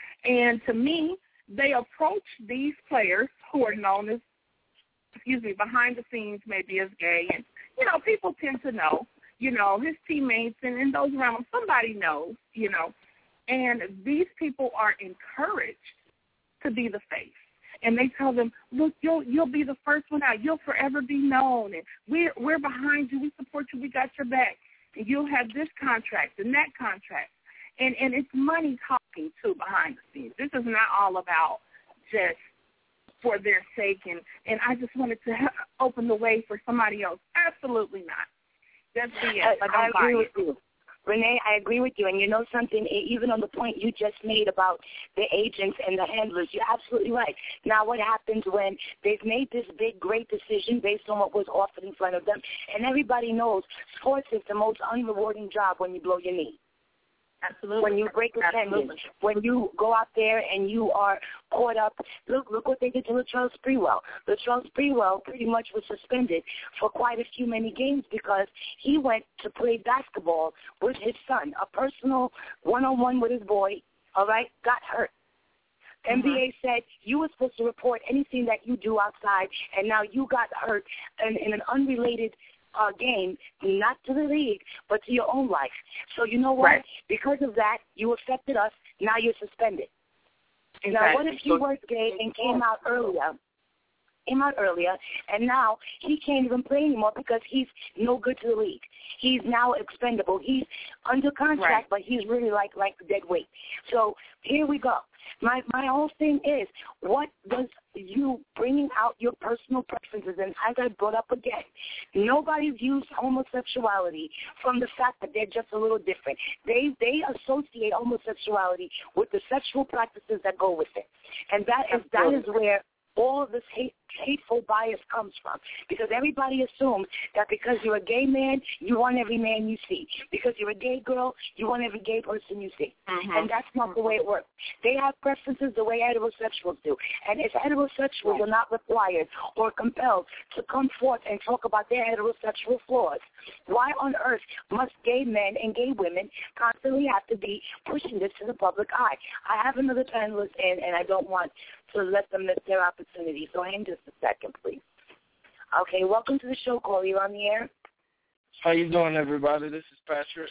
and to me, they approach these players who are known as, excuse me, behind the scenes maybe as gay, and, you know, people tend to know, you know, his teammates and, and those around him, somebody knows, you know, and these people are encouraged to be the face. And they tell them, look, you'll you'll be the first one out. You'll forever be known, and we're we're behind you. We support you. We got your back, and you'll have this contract and that contract. And and it's money talking, too, behind the scenes. This is not all about just for their sake, and, and I just wanted to open the way for somebody else. Absolutely not. That's the end. I, I agree with you. Renee, I agree with you. And you know something, even on the point you just made about the agents and the handlers, you're absolutely right. Now what happens when they've made this big, great decision based on what was offered in front of them, and everybody knows sports is the most unrewarding job when you blow your knee. Absolutely. When you break a tendon, when you go out there and you are caught up. Look, look what they did to Latrell Sprewell. Latrell Sprewell pretty much was suspended for quite a few many games because he went to play basketball with his son, a personal one-on-one with his boy, all right, got hurt. Mm-hmm. N B A said you were supposed to report anything that you do outside, and now you got hurt in, in an unrelated Uh, game, not to the league, but to your own life. So you know what? Right. Because of that, you affected us. Now you're suspended. Exactly. Now, what if you were gay and came out earlier? Came out earlier, and now he can't even play anymore because he's no good to the league. He's now expendable. He's under contract, right. but he's really like like the dead weight. So here we go. My my whole thing is, what does you bringing out your personal preferences, and as I brought up again, nobody views homosexuality from the fact that they're just a little different. They they associate homosexuality with the sexual practices that go with it, and that is that is where all of this hate, hateful bias comes from, because everybody assumes that because you're a gay man, you want every man you see. Because you're a gay girl, you want every gay person you see. Mm-hmm. And that's not the way it works. They have preferences the way heterosexuals do. And if heterosexuals are not required or compelled to come forth and talk about their heterosexual flaws, why on earth must gay men and gay women constantly have to be pushing this to the public eye? I have another panelist, and, and I don't want to let them miss their opportunity. So hang just a second, please. Okay, welcome to the show, Corey. You're on the air. How you doing, everybody? This is Patrick.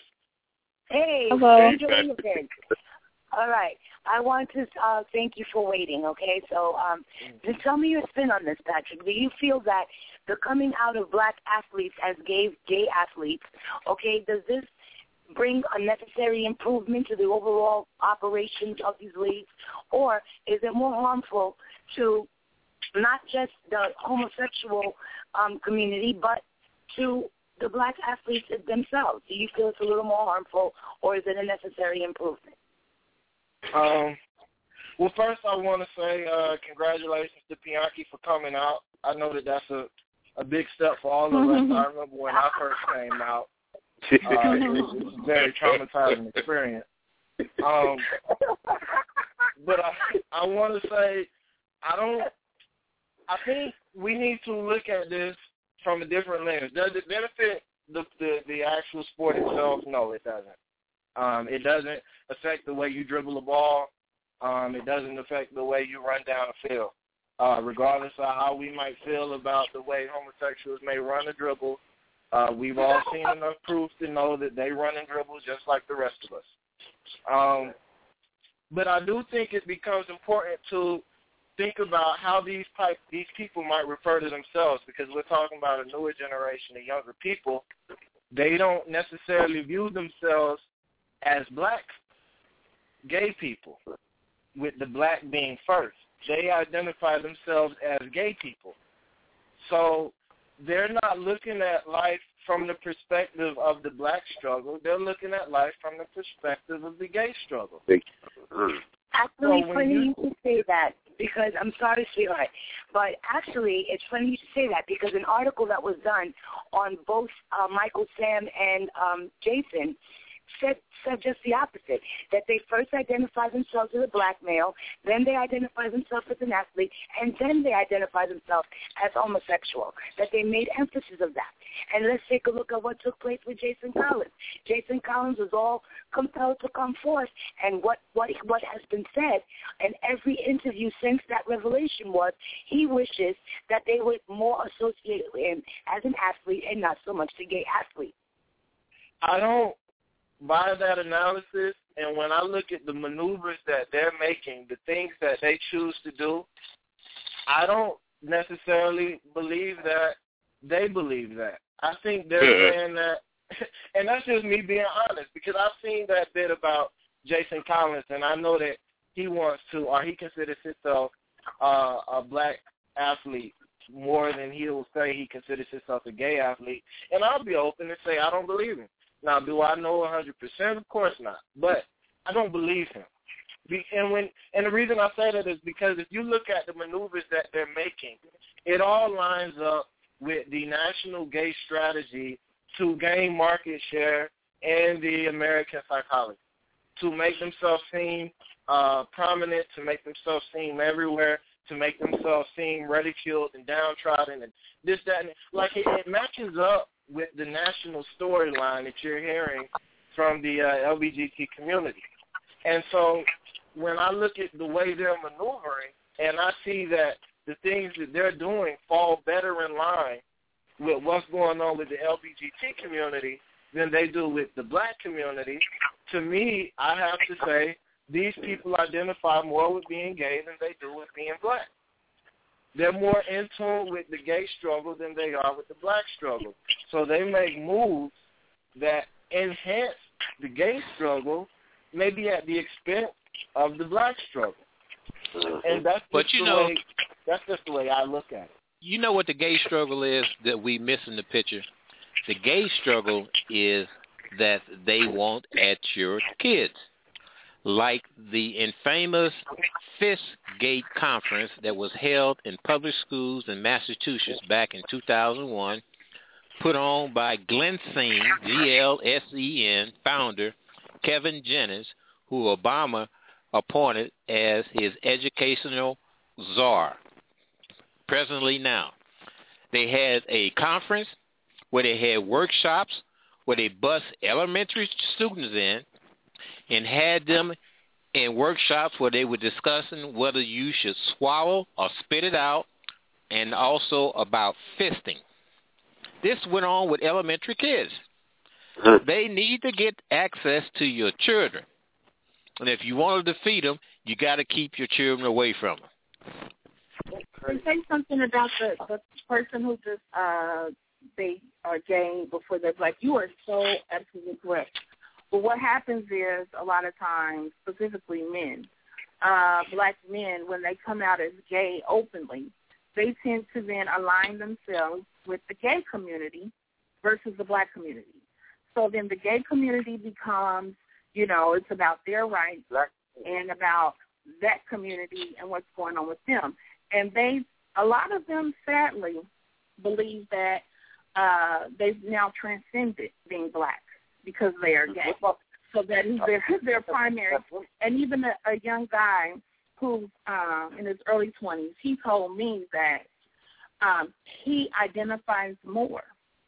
Hey, hello. Hey, all right. I want to uh, thank you for waiting, okay? So um, just tell me your spin on this, Patrick. Do you feel that the coming out of black athletes as gay, gay athletes, okay, does this bring a necessary improvement to the overall operations of these leagues, or is it more harmful to not just the homosexual um, community, but to the black athletes themselves? Do you feel it's a little more harmful, or is it a necessary improvement? Um, well, first I want to say uh, congratulations to Bianchi for coming out. I know that that's a, a big step for all of us. I remember when I first came out. Uh, it, it was a very traumatizing experience. Um, but I, I want to say, I don't, I think we need to look at this from a different lens. Does it benefit the, the, the actual sport itself? No, it doesn't. Um, it doesn't affect the way you dribble a ball. Um, it doesn't affect the way you run down a field. Uh, regardless of how we might feel about the way homosexuals may run a dribble, uh, we've all seen enough proof to know that they run and dribble just like the rest of us. Um, but I do think it becomes important to think about how these type, these people might refer to themselves, because we're talking about a newer generation of younger people. They don't necessarily view themselves as black gay people, with the black being first. They identify themselves as gay people. So they're not looking at life from the perspective of the black struggle. They're looking at life from the perspective of the gay struggle. Actually, so funny you, you should say that, because I'm sorry, sweetheart, but actually it's funny you should say that, because an article that was done on both uh, Michael Sam and um, Jason said said just the opposite, that they first identify themselves as a black male, then they identify themselves as an athlete, and then they identify themselves as homosexual, that they made emphasis of that. And let's take a look at what took place with Jason Collins. Jason Collins was all compelled to come forth, and what, what, what has been said in every interview since that revelation was he wishes that they would more associate him as an athlete and not so much the gay athlete. I don't buy that analysis, and when I look at the maneuvers that they're making, the things that they choose to do, I don't necessarily believe that they believe that. I think they're saying that, and that's just me being honest, because I've seen that bit about Jason Collins, and I know that he wants to, or he considers himself uh, a black athlete more than he will say he considers himself a gay athlete, and I'll be open and say I don't believe him. Now, do I know one hundred percent? Of course not. But I don't believe him. And when and the reason I say that is because if you look at the maneuvers that they're making, it all lines up with the national gay strategy to gain market share and the American psychology, to make themselves seem uh, prominent, to make themselves seem everywhere, to make themselves seem ridiculed and downtrodden and this, that, and like it, it matches up with the national storyline that you're hearing from the uh, L G B T community. And so when I look at the way they're maneuvering and I see that the things that they're doing fall better in line with what's going on with the L G B T community than they do with the black community, to me, I have to say these people identify more with being gay than they do with being black. They're more in tune with the gay struggle than they are with the black struggle. So they make moves that enhance the gay struggle, maybe at the expense of the black struggle. And that's just, but you the, know, way, that's just the way I look at it. You know what the gay struggle is that we miss in the picture? The gay struggle is that they want at your kids. Like the infamous Fistgate conference that was held in public schools in Massachusetts back in two thousand one, put on by Glen Sen, G L S E N founder Kevin Jennings, who Obama appointed as his educational czar, presently now. They had a conference where they had workshops where they bust elementary students in and had them in workshops where they were discussing whether you should swallow or spit it out, and also about fisting. This went on with elementary kids. They need to get access to your children. And if you want to defeat them, you got to keep your children away from them. And say something about the, the person who just uh, they are gay before they're black. You are so absolutely correct. But what happens is a lot of times, specifically men, uh, black men, when they come out as gay openly, they tend to then align themselves with the gay community versus the black community. So then the gay community becomes, you know, it's about their rights and about that community and what's going on with them. And they, a lot of them, sadly, believe that uh, they've now transcended being black because they are gay. So that is their, their primary. And even a, a young guy who's um, in his early twenties, he told me that um, he identifies more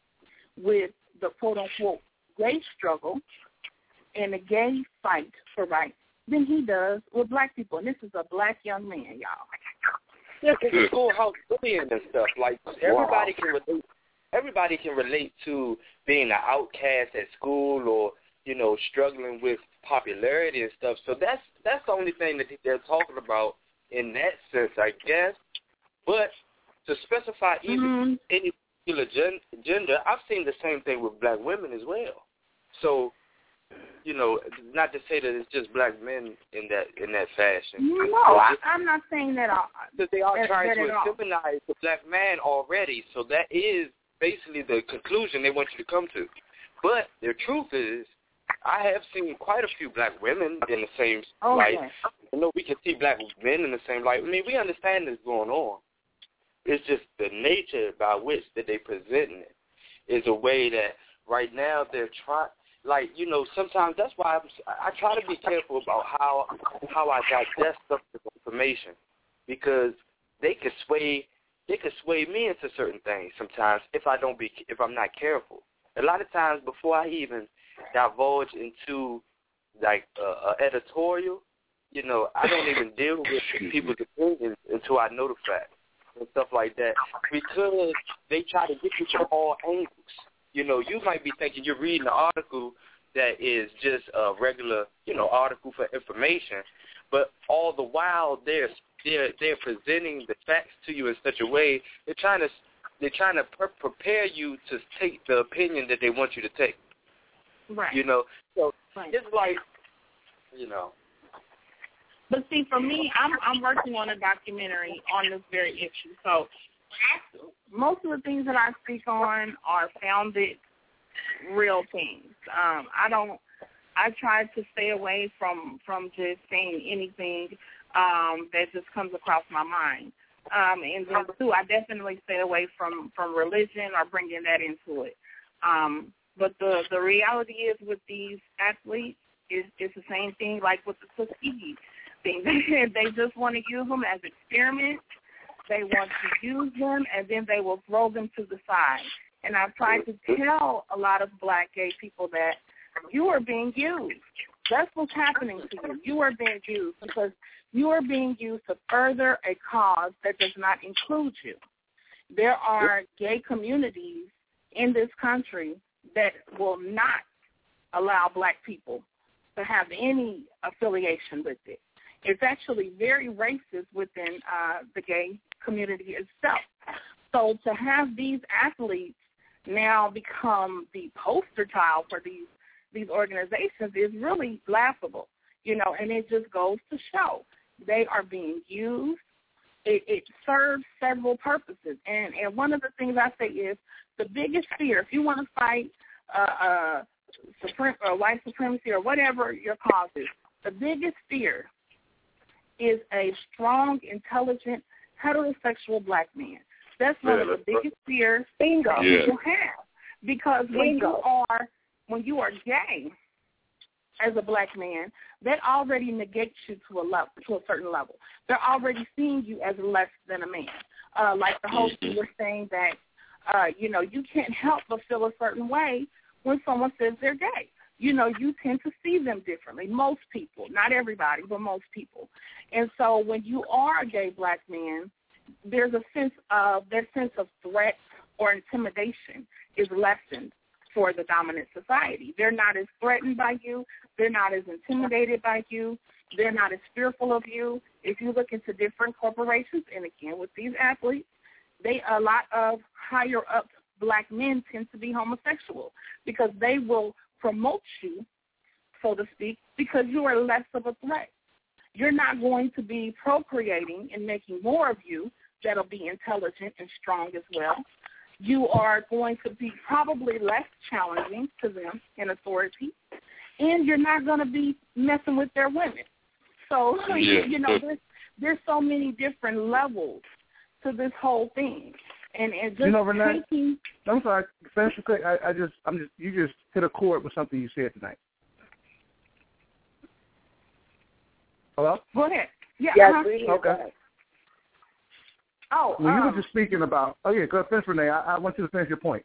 with the quote-unquote gay struggle and the gay fight for rights than he does with black people. And this is a black young man, y'all. Yeah, because it's schoolhouse bullying and stuff. Like, everybody can relate. Everybody can relate to being an outcast at school or, you know, struggling with popularity and stuff. So that's that's the only thing that they're talking about in that sense, I guess. But to specify even mm-hmm. any particular gen- gender, I've seen the same thing with black women as well. So, you know, not to say that it's just black men in that in that fashion. No, I, I'm not saying that. Because they are that, trying that to feminize the black man already. So that is basically the conclusion they want you to come to. But the truth is, I have seen quite a few black women in the same oh, light. Yes. I know we can see black men in the same light. I mean, we understand this going on. It's just the nature by which that they present it is a way that right now they're trying. Like, you know, sometimes that's why I'm, I try to be careful about how how I digest stuff with information, because they could sway they could sway me into certain things sometimes if I don't be if I'm not careful. A lot of times before I even divulge into like uh, a editorial, you know, I don't even deal with people's opinions until I know the facts and stuff like that, because they try to get you from all angles. You know, you might be thinking you're reading an article that is just a regular, you know, article for information, but all the while they're they're they're presenting the facts to you in such a way they're trying to they're trying to pre- prepare you to take the opinion that they want you to take. Right. You know, so right. it's like, you know. But see, for me, I'm I'm working on a documentary on this very issue. So most of the things that I speak on are founded real things. Um, I don't. I try to stay away from from just saying anything um, that just comes across my mind. Um, and then too, I definitely stay away from, from religion or bringing that into it. Um, but the the reality is with these athletes is it's the same thing like with the Tuskegee thing. They just want to use them as experiments. They want to use them, and then they will throw them to the side. And I've tried to tell a lot of black gay people that you are being used. That's what's happening to you. You are being used because you are being used to further a cause that does not include you. There are gay communities in this country that will not allow black people to have any affiliation with it. It's actually very racist within uh, the gay community itself. So to have these athletes now become the poster child for these these organizations is really laughable, you know, and it just goes to show they are being used. It, it serves several purposes. And, and one of the things I say is the biggest fear, if you want to fight uh, uh, supreme, or white supremacy or whatever your cause is, the biggest fear is a strong, intelligent, heterosexual black man. That's one of the biggest fears that yeah. people have. Because when you are when you are gay as a black man, that already negates you to a level, to a certain level. They're already seeing you as less than a man. Uh, like the host was saying that, uh, you know, you can't help but feel a certain way when someone says they're gay. You know, you tend to see them differently. Most people, not everybody, but most people. And so when you are a gay black man, there's a sense of, that sense of threat or intimidation is lessened for the dominant society. They're not as threatened by you. They're not as intimidated by you. They're not as fearful of you. If you look into different corporations, and again with these athletes, they a lot of higher up black men tend to be homosexual because they will promote you, so to speak, because you are less of a threat. You're not going to be procreating and making more of you that'll be intelligent and strong as well. You are going to be probably less challenging to them in authority, and you're not going to be messing with their women. So, yeah. you know, there's, there's so many different levels to this whole thing. And, and just you know, Renee, taking... I'm sorry, finish real quick. I, I just, I'm just, you just hit a chord with something you said tonight. Hello? Go ahead. Yeah. Yes, uh-huh. we Okay. Oh, Well, you um, were just speaking about. Oh yeah, go ahead, finish, Renee. I, I want you to finish your point.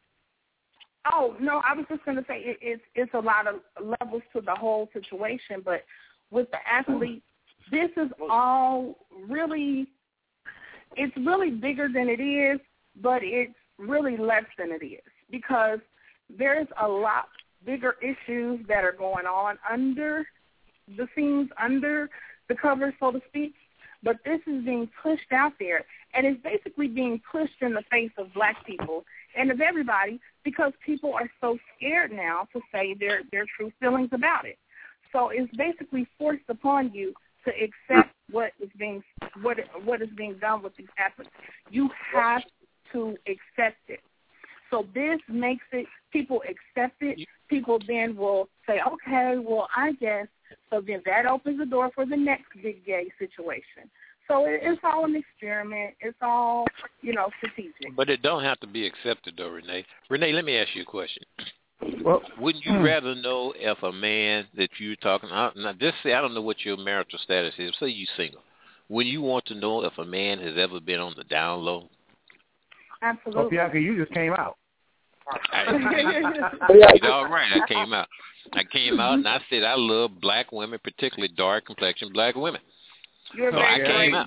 Oh, no, I was just going to say it, it's it's a lot of levels to the whole situation, but with the athlete, this is all really, it's really bigger than it is, but it's really less than it is because there's a lot bigger issues that are going on under the scenes, under the cover, so to speak, but this is being pushed out there, and it's basically being pushed in the face of black people and of everybody because people are so scared now to say their, their true feelings about it. So it's basically forced upon you to accept what is being what what is being done with these athletes. You have to accept it. So this makes it, people accept it. People then will say, okay, well, I guess. So then that opens the door for the next big gay situation. So it, it's all an experiment. It's all, you know, strategic. But it don't have to be accepted, though, Renee. Renee, let me ask you a question. Well, wouldn't you rather know if a man that you're talking about, now just say, I don't know what your marital status is, say you single. Wouldn't you want to know if a man has ever been on the down low? Absolutely. Oh, Bianca, you just came out. I, you all right, I came out. I came out and I said I love black women, particularly dark complexioned black women. You're so very I came right. out.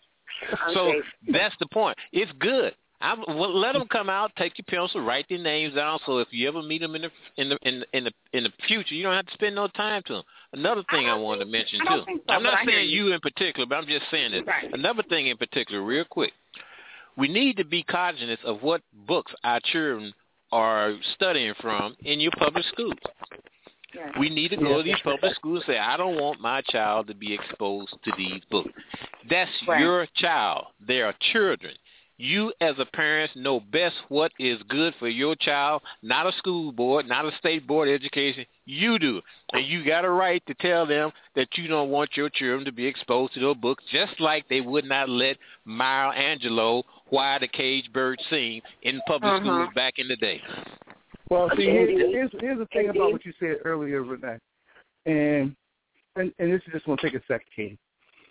So that's the point. It's good. I well, let them come out, take your pencil, write their names down. So if you ever meet them in the in the in the in the, in the future, you don't have to spend no time to them. Another thing I, I wanted to mention I too. think so, I'm not saying you. you in particular, but I'm just saying that. Right. Another thing in particular, real quick, we need to be cognizant of what books our children are studying from in your public schools. Yes. We need to go to these public schools and say, I don't want my child to be exposed to these books. That's right. your child. They are children. You as a parent know best what is good for your child, not a school board, not a state board of education. You do. And you got a right to tell them that you don't want your children to be exposed to those books, just like they would not let Maya Angelou Why the Caged Bird Sing in public uh-huh. schools back in the day. Well, see, here, here's, here's the thing about what you said earlier, Renee, and and, and this is just going to take a second, Katie.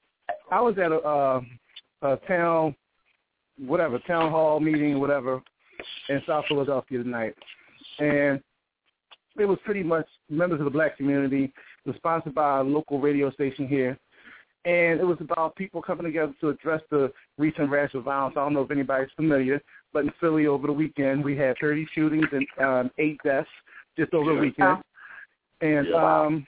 I was at a, uh, a town, whatever, town hall meeting, whatever, in South Philadelphia tonight, and it was pretty much members of the black community. It was sponsored by a local radio station here, and it was about people coming together to address the recent racial violence. I don't know if anybody's familiar, but in Philly over the weekend, we had thirty shootings and um, eight deaths just over the weekend. And um,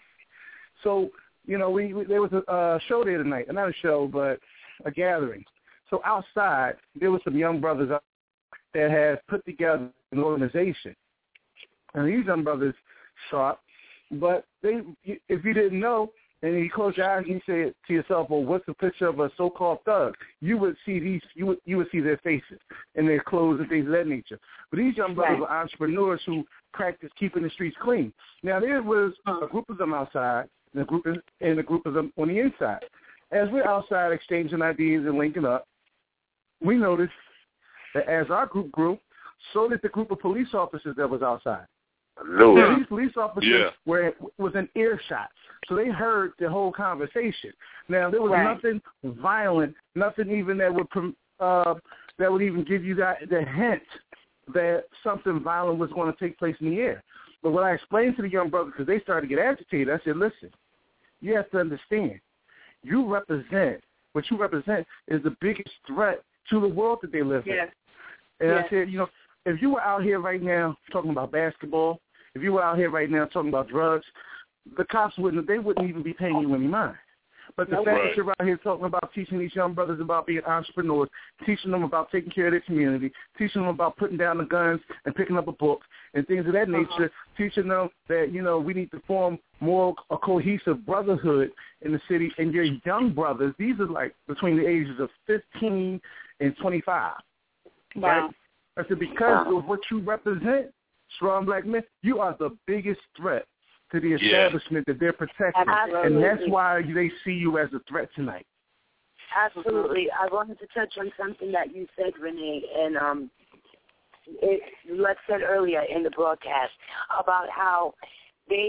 so, you know, we, we there was a uh, show there tonight. Not a show, but a gathering. So outside, there were some young brothers that had put together an organization. And these young brothers sharp, but they, if you didn't know, and you close your eyes and you say to yourself, well, what's the picture of a so-called thug? You would see these, you would, you would see their faces and their clothes and things of that nature. But these young brothers right. were entrepreneurs who practice keeping the streets clean. Now, there was a group of them outside and a group of, and a group of them on the inside. As we're outside exchanging ideas and linking up, we noticed that as our group grew, so did the group of police officers that was outside. No. Now, these police officers yeah. were was an earshot, so they heard the whole conversation. Now there was right. nothing violent, nothing even that would uh, that would even give you that the hint that something violent was going to take place in the air. But what I explained to the young brothers, because they started to get agitated, I said, "Listen, you have to understand, you represent what you represent is the biggest threat to the world that they live yes. in." And yes. I said, you know, if you were out here right now talking about basketball, if you were out here right now talking about drugs, the cops wouldn't, they wouldn't even be paying you any mind. But the No fact way. that you're out here talking about teaching these young brothers about being entrepreneurs, teaching them about taking care of their community, teaching them about putting down the guns and picking up a book and things of that nature, uh-huh. teaching them that, you know, we need to form more a cohesive brotherhood in the city. And your young brothers, these are like between the ages of fifteen and twenty-five. Wow. Right? I said, because of what you represent, strong black men, you are the biggest threat to the establishment yeah. that they're protecting. Absolutely. And that's why they see you as a threat tonight. Absolutely. I wanted to touch on something that you said, Renee, and um, it, Lex said earlier in the broadcast about how they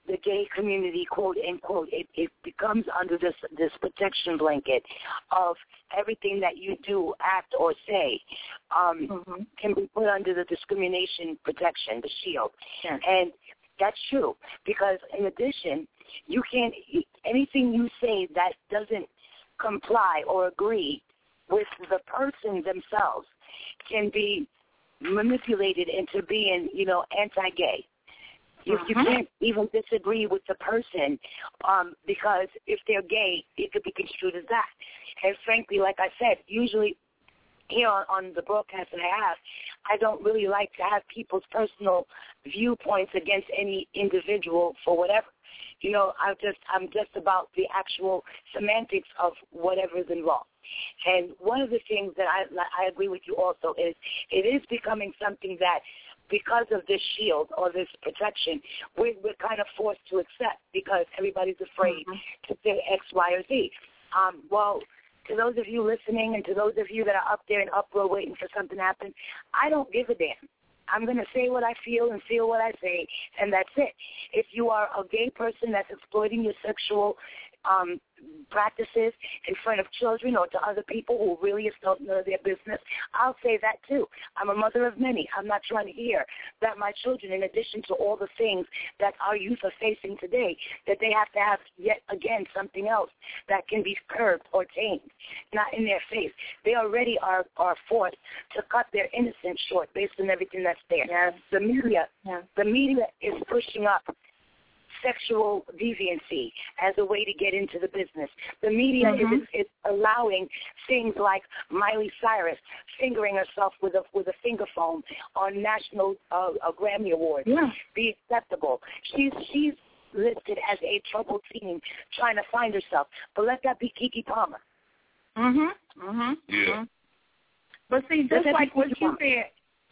the gay community, quote unquote, it, it becomes under this this protection blanket of everything that you do, act, or say um, mm-hmm. can be put under the discrimination protection, the shield. Yeah. And that's true, because in addition, you can't, anything you say that doesn't comply or agree with the person themselves can be manipulated into being, you know, anti-gay. You, uh-huh. you can't even disagree with the person um, because if they're gay, it could be construed as that. And frankly, like I said, usually here on, on the broadcast that I have, I don't really like to have people's personal viewpoints against any individual for whatever. You know, I just I'm just about the actual semantics of whatever is involved. And one of the things that I I agree with you also is it is becoming something that because of this shield or this protection, we're, we're kind of forced to accept because everybody's afraid mm-hmm. to say X, Y, or Z. Um, well, to those of you listening and to those of you that are up there in uproar waiting for something to happen, I don't give a damn. I'm going to say what I feel and feel what I say, and that's it. If you are a gay person that's exploiting your sexual um, practices in front of children or to other people who really is none of their business, I'll say that too. I'm a mother of many. I'm not trying to hear that my children, in addition to all the things that our youth are facing today, that they have to have yet again something else that can be curbed or tamed, not in their face. They already are, are forced to cut their innocence short based on everything that's there. Yeah. The media, yeah. the media is pushing up sexual deviancy as a way to get into the business. The media mm-hmm. is, is allowing things like Miley Cyrus fingering herself with a with a finger foam on national uh, uh, Grammy Awards yeah. be acceptable. She's she's listed as a troubled teen trying to find herself, but let that be Keke Palmer. Mhm. Mhm. Yeah. But see, just like what you said,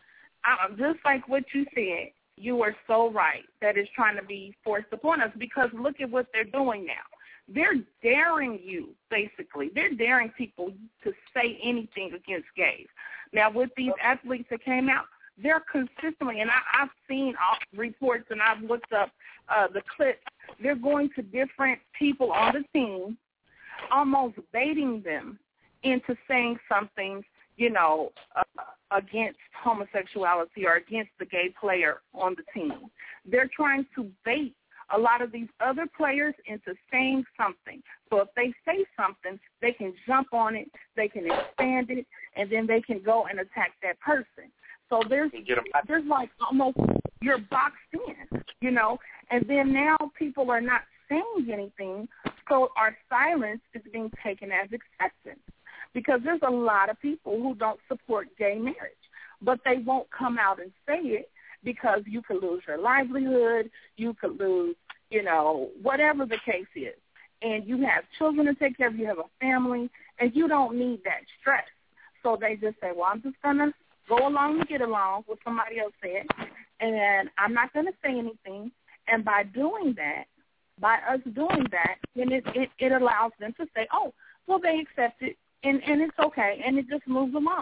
uh, just like what you said. You are so right that it's trying to be forced upon us because look at what they're doing now. They're daring you, basically. They're daring people to say anything against gays. Now, with these athletes that came out, they're consistently, and I, I've seen all reports and I've looked up uh, the clips, they're going to different people on the team, almost baiting them into saying something, you know, uh, against homosexuality or against the gay player on the team. They're trying to bait a lot of these other players into saying something. So if they say something, they can jump on it, they can expand it, and then they can go and attack that person. So there's there's like almost you're boxed in, you know, and then now people are not saying anything, so our silence is being taken as acceptance. Because there's a lot of people who don't support gay marriage, but they won't come out and say it because you could lose your livelihood, you could lose, you know, whatever the case is. And you have children to take care of, you have a family, and you don't need that stress. So they just say, well, I'm just going to go along and get along with somebody else said, and I'm not going to say anything. And by doing that, by us doing that, then it, it, it allows them to say, oh, well, they accept it. And, and it's okay, and it just moves along.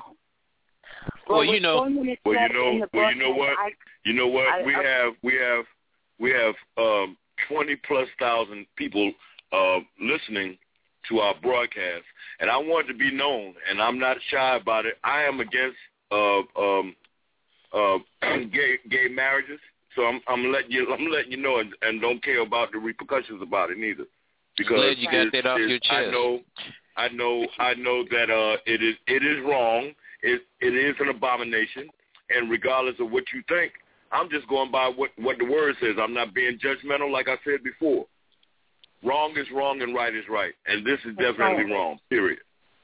Well, well you know, well, you know, well, you know what, I, you know what, I, we I, have, we have, we have um, twenty plus thousand people uh, listening to our broadcast, and I want it to be known, and I'm not shy about it. I am against uh, um, uh, gay gay marriages, so I'm, I'm letting you, I'm letting you know, and, and don't care about the repercussions about it neither. Because glad you got that off your chest. I know. I know, I know that uh, it is it is wrong. It it is an abomination, and regardless of what you think, I'm just going by what, what the word says. I'm not being judgmental, like I said before. Wrong is wrong, and right is right, and this is definitely wrong. Period.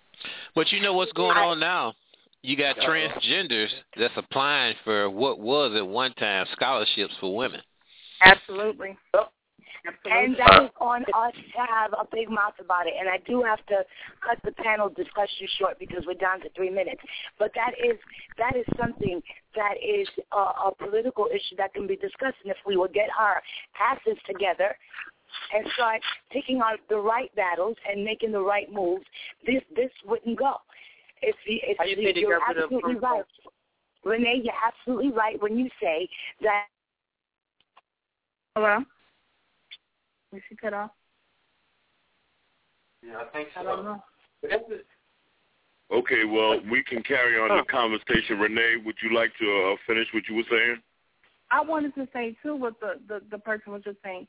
But you know what's going on now? You got transgenders that's applying for what was at one time scholarships for women. Absolutely. Absolutely. And that is on us to have a big mouth about it. And I do have to cut the panel discussion short because we're down to three minutes. But that is that is something that is a, a political issue that can be discussed. And if we would get our asses together and start taking on the right battles and making the right moves, this this wouldn't go. If the, if Are you the, you're absolutely right. Renee, you're absolutely right when you say that. Hello? Was she cut off? Yeah, I think so. I don't know. But that's it. Okay, well, we can carry on the conversation. Renee, would you like to uh, finish what you were saying? I wanted to say, too, what the, the, the person was just saying.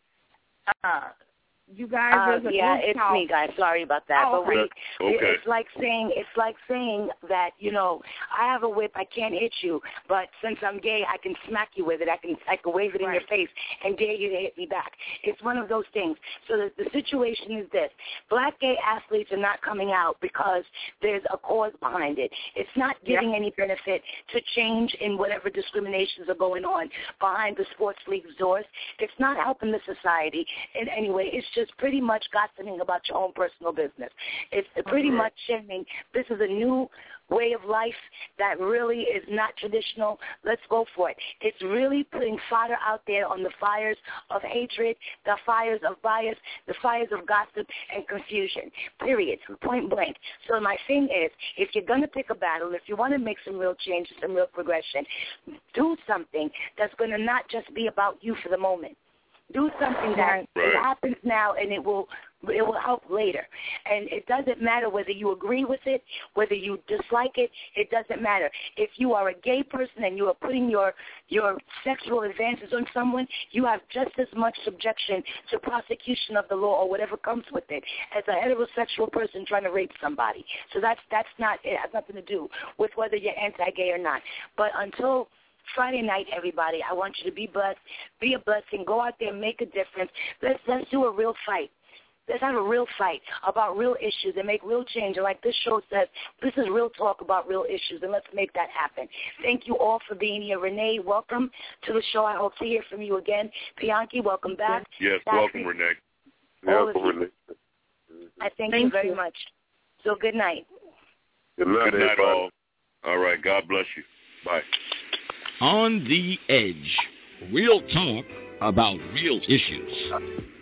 Uh, you guys, Uh, there's a yeah, group it's called, me, guys. Sorry about that. Oh, but we, okay. it's like saying, it's like saying that, you know, I have a whip, I can't hit you, but since I'm gay, I can smack you with it. I can, I can wave it in Right. your face and dare you to hit me back. It's one of those things. So the, the situation is this: black gay athletes are not coming out because there's a cause behind it. It's not giving Yeah. any benefit to change in whatever discriminations are going on behind the sports league's doors. It's not helping the society in any way. It's just pretty much gossiping about your own personal business. It's pretty Right. much saying this is a new way of life that really is not traditional. Let's go for it. It's really putting fodder out there on the fires of hatred, the fires of bias, the fires of gossip and confusion, period, point blank. So my thing is, if you're going to pick a battle, if you want to make some real change, some real progression, do something that's going to not just be about you for the moment. Do something that Right. it happens now and it will it will help later. And it doesn't matter whether you agree with it, whether you dislike it, it doesn't matter. If you are a gay person and you are putting your your sexual advances on someone, you have just as much subjection to prosecution of the law or whatever comes with it as a heterosexual person trying to rape somebody. So that's that's not it has nothing to do with whether you're anti-gay or not. But until Friday night, everybody, I want you to be blessed, be a blessing, go out there, make a difference. Let's let's do a real fight. Let's have a real fight about real issues and make real change. And like this show says, this is real talk about real issues, and let's make that happen. Thank you all for being here. Renee, welcome to the show. I hope to hear from you again. Bianchi, welcome back. Yes, Back welcome, Renee. All of Welcome, you. Renee. I thank, Thank you very you. much. So good night. Good night, Good night, everybody. all. All right, God bless you. Bye. On the Edge. Real talk about real issues.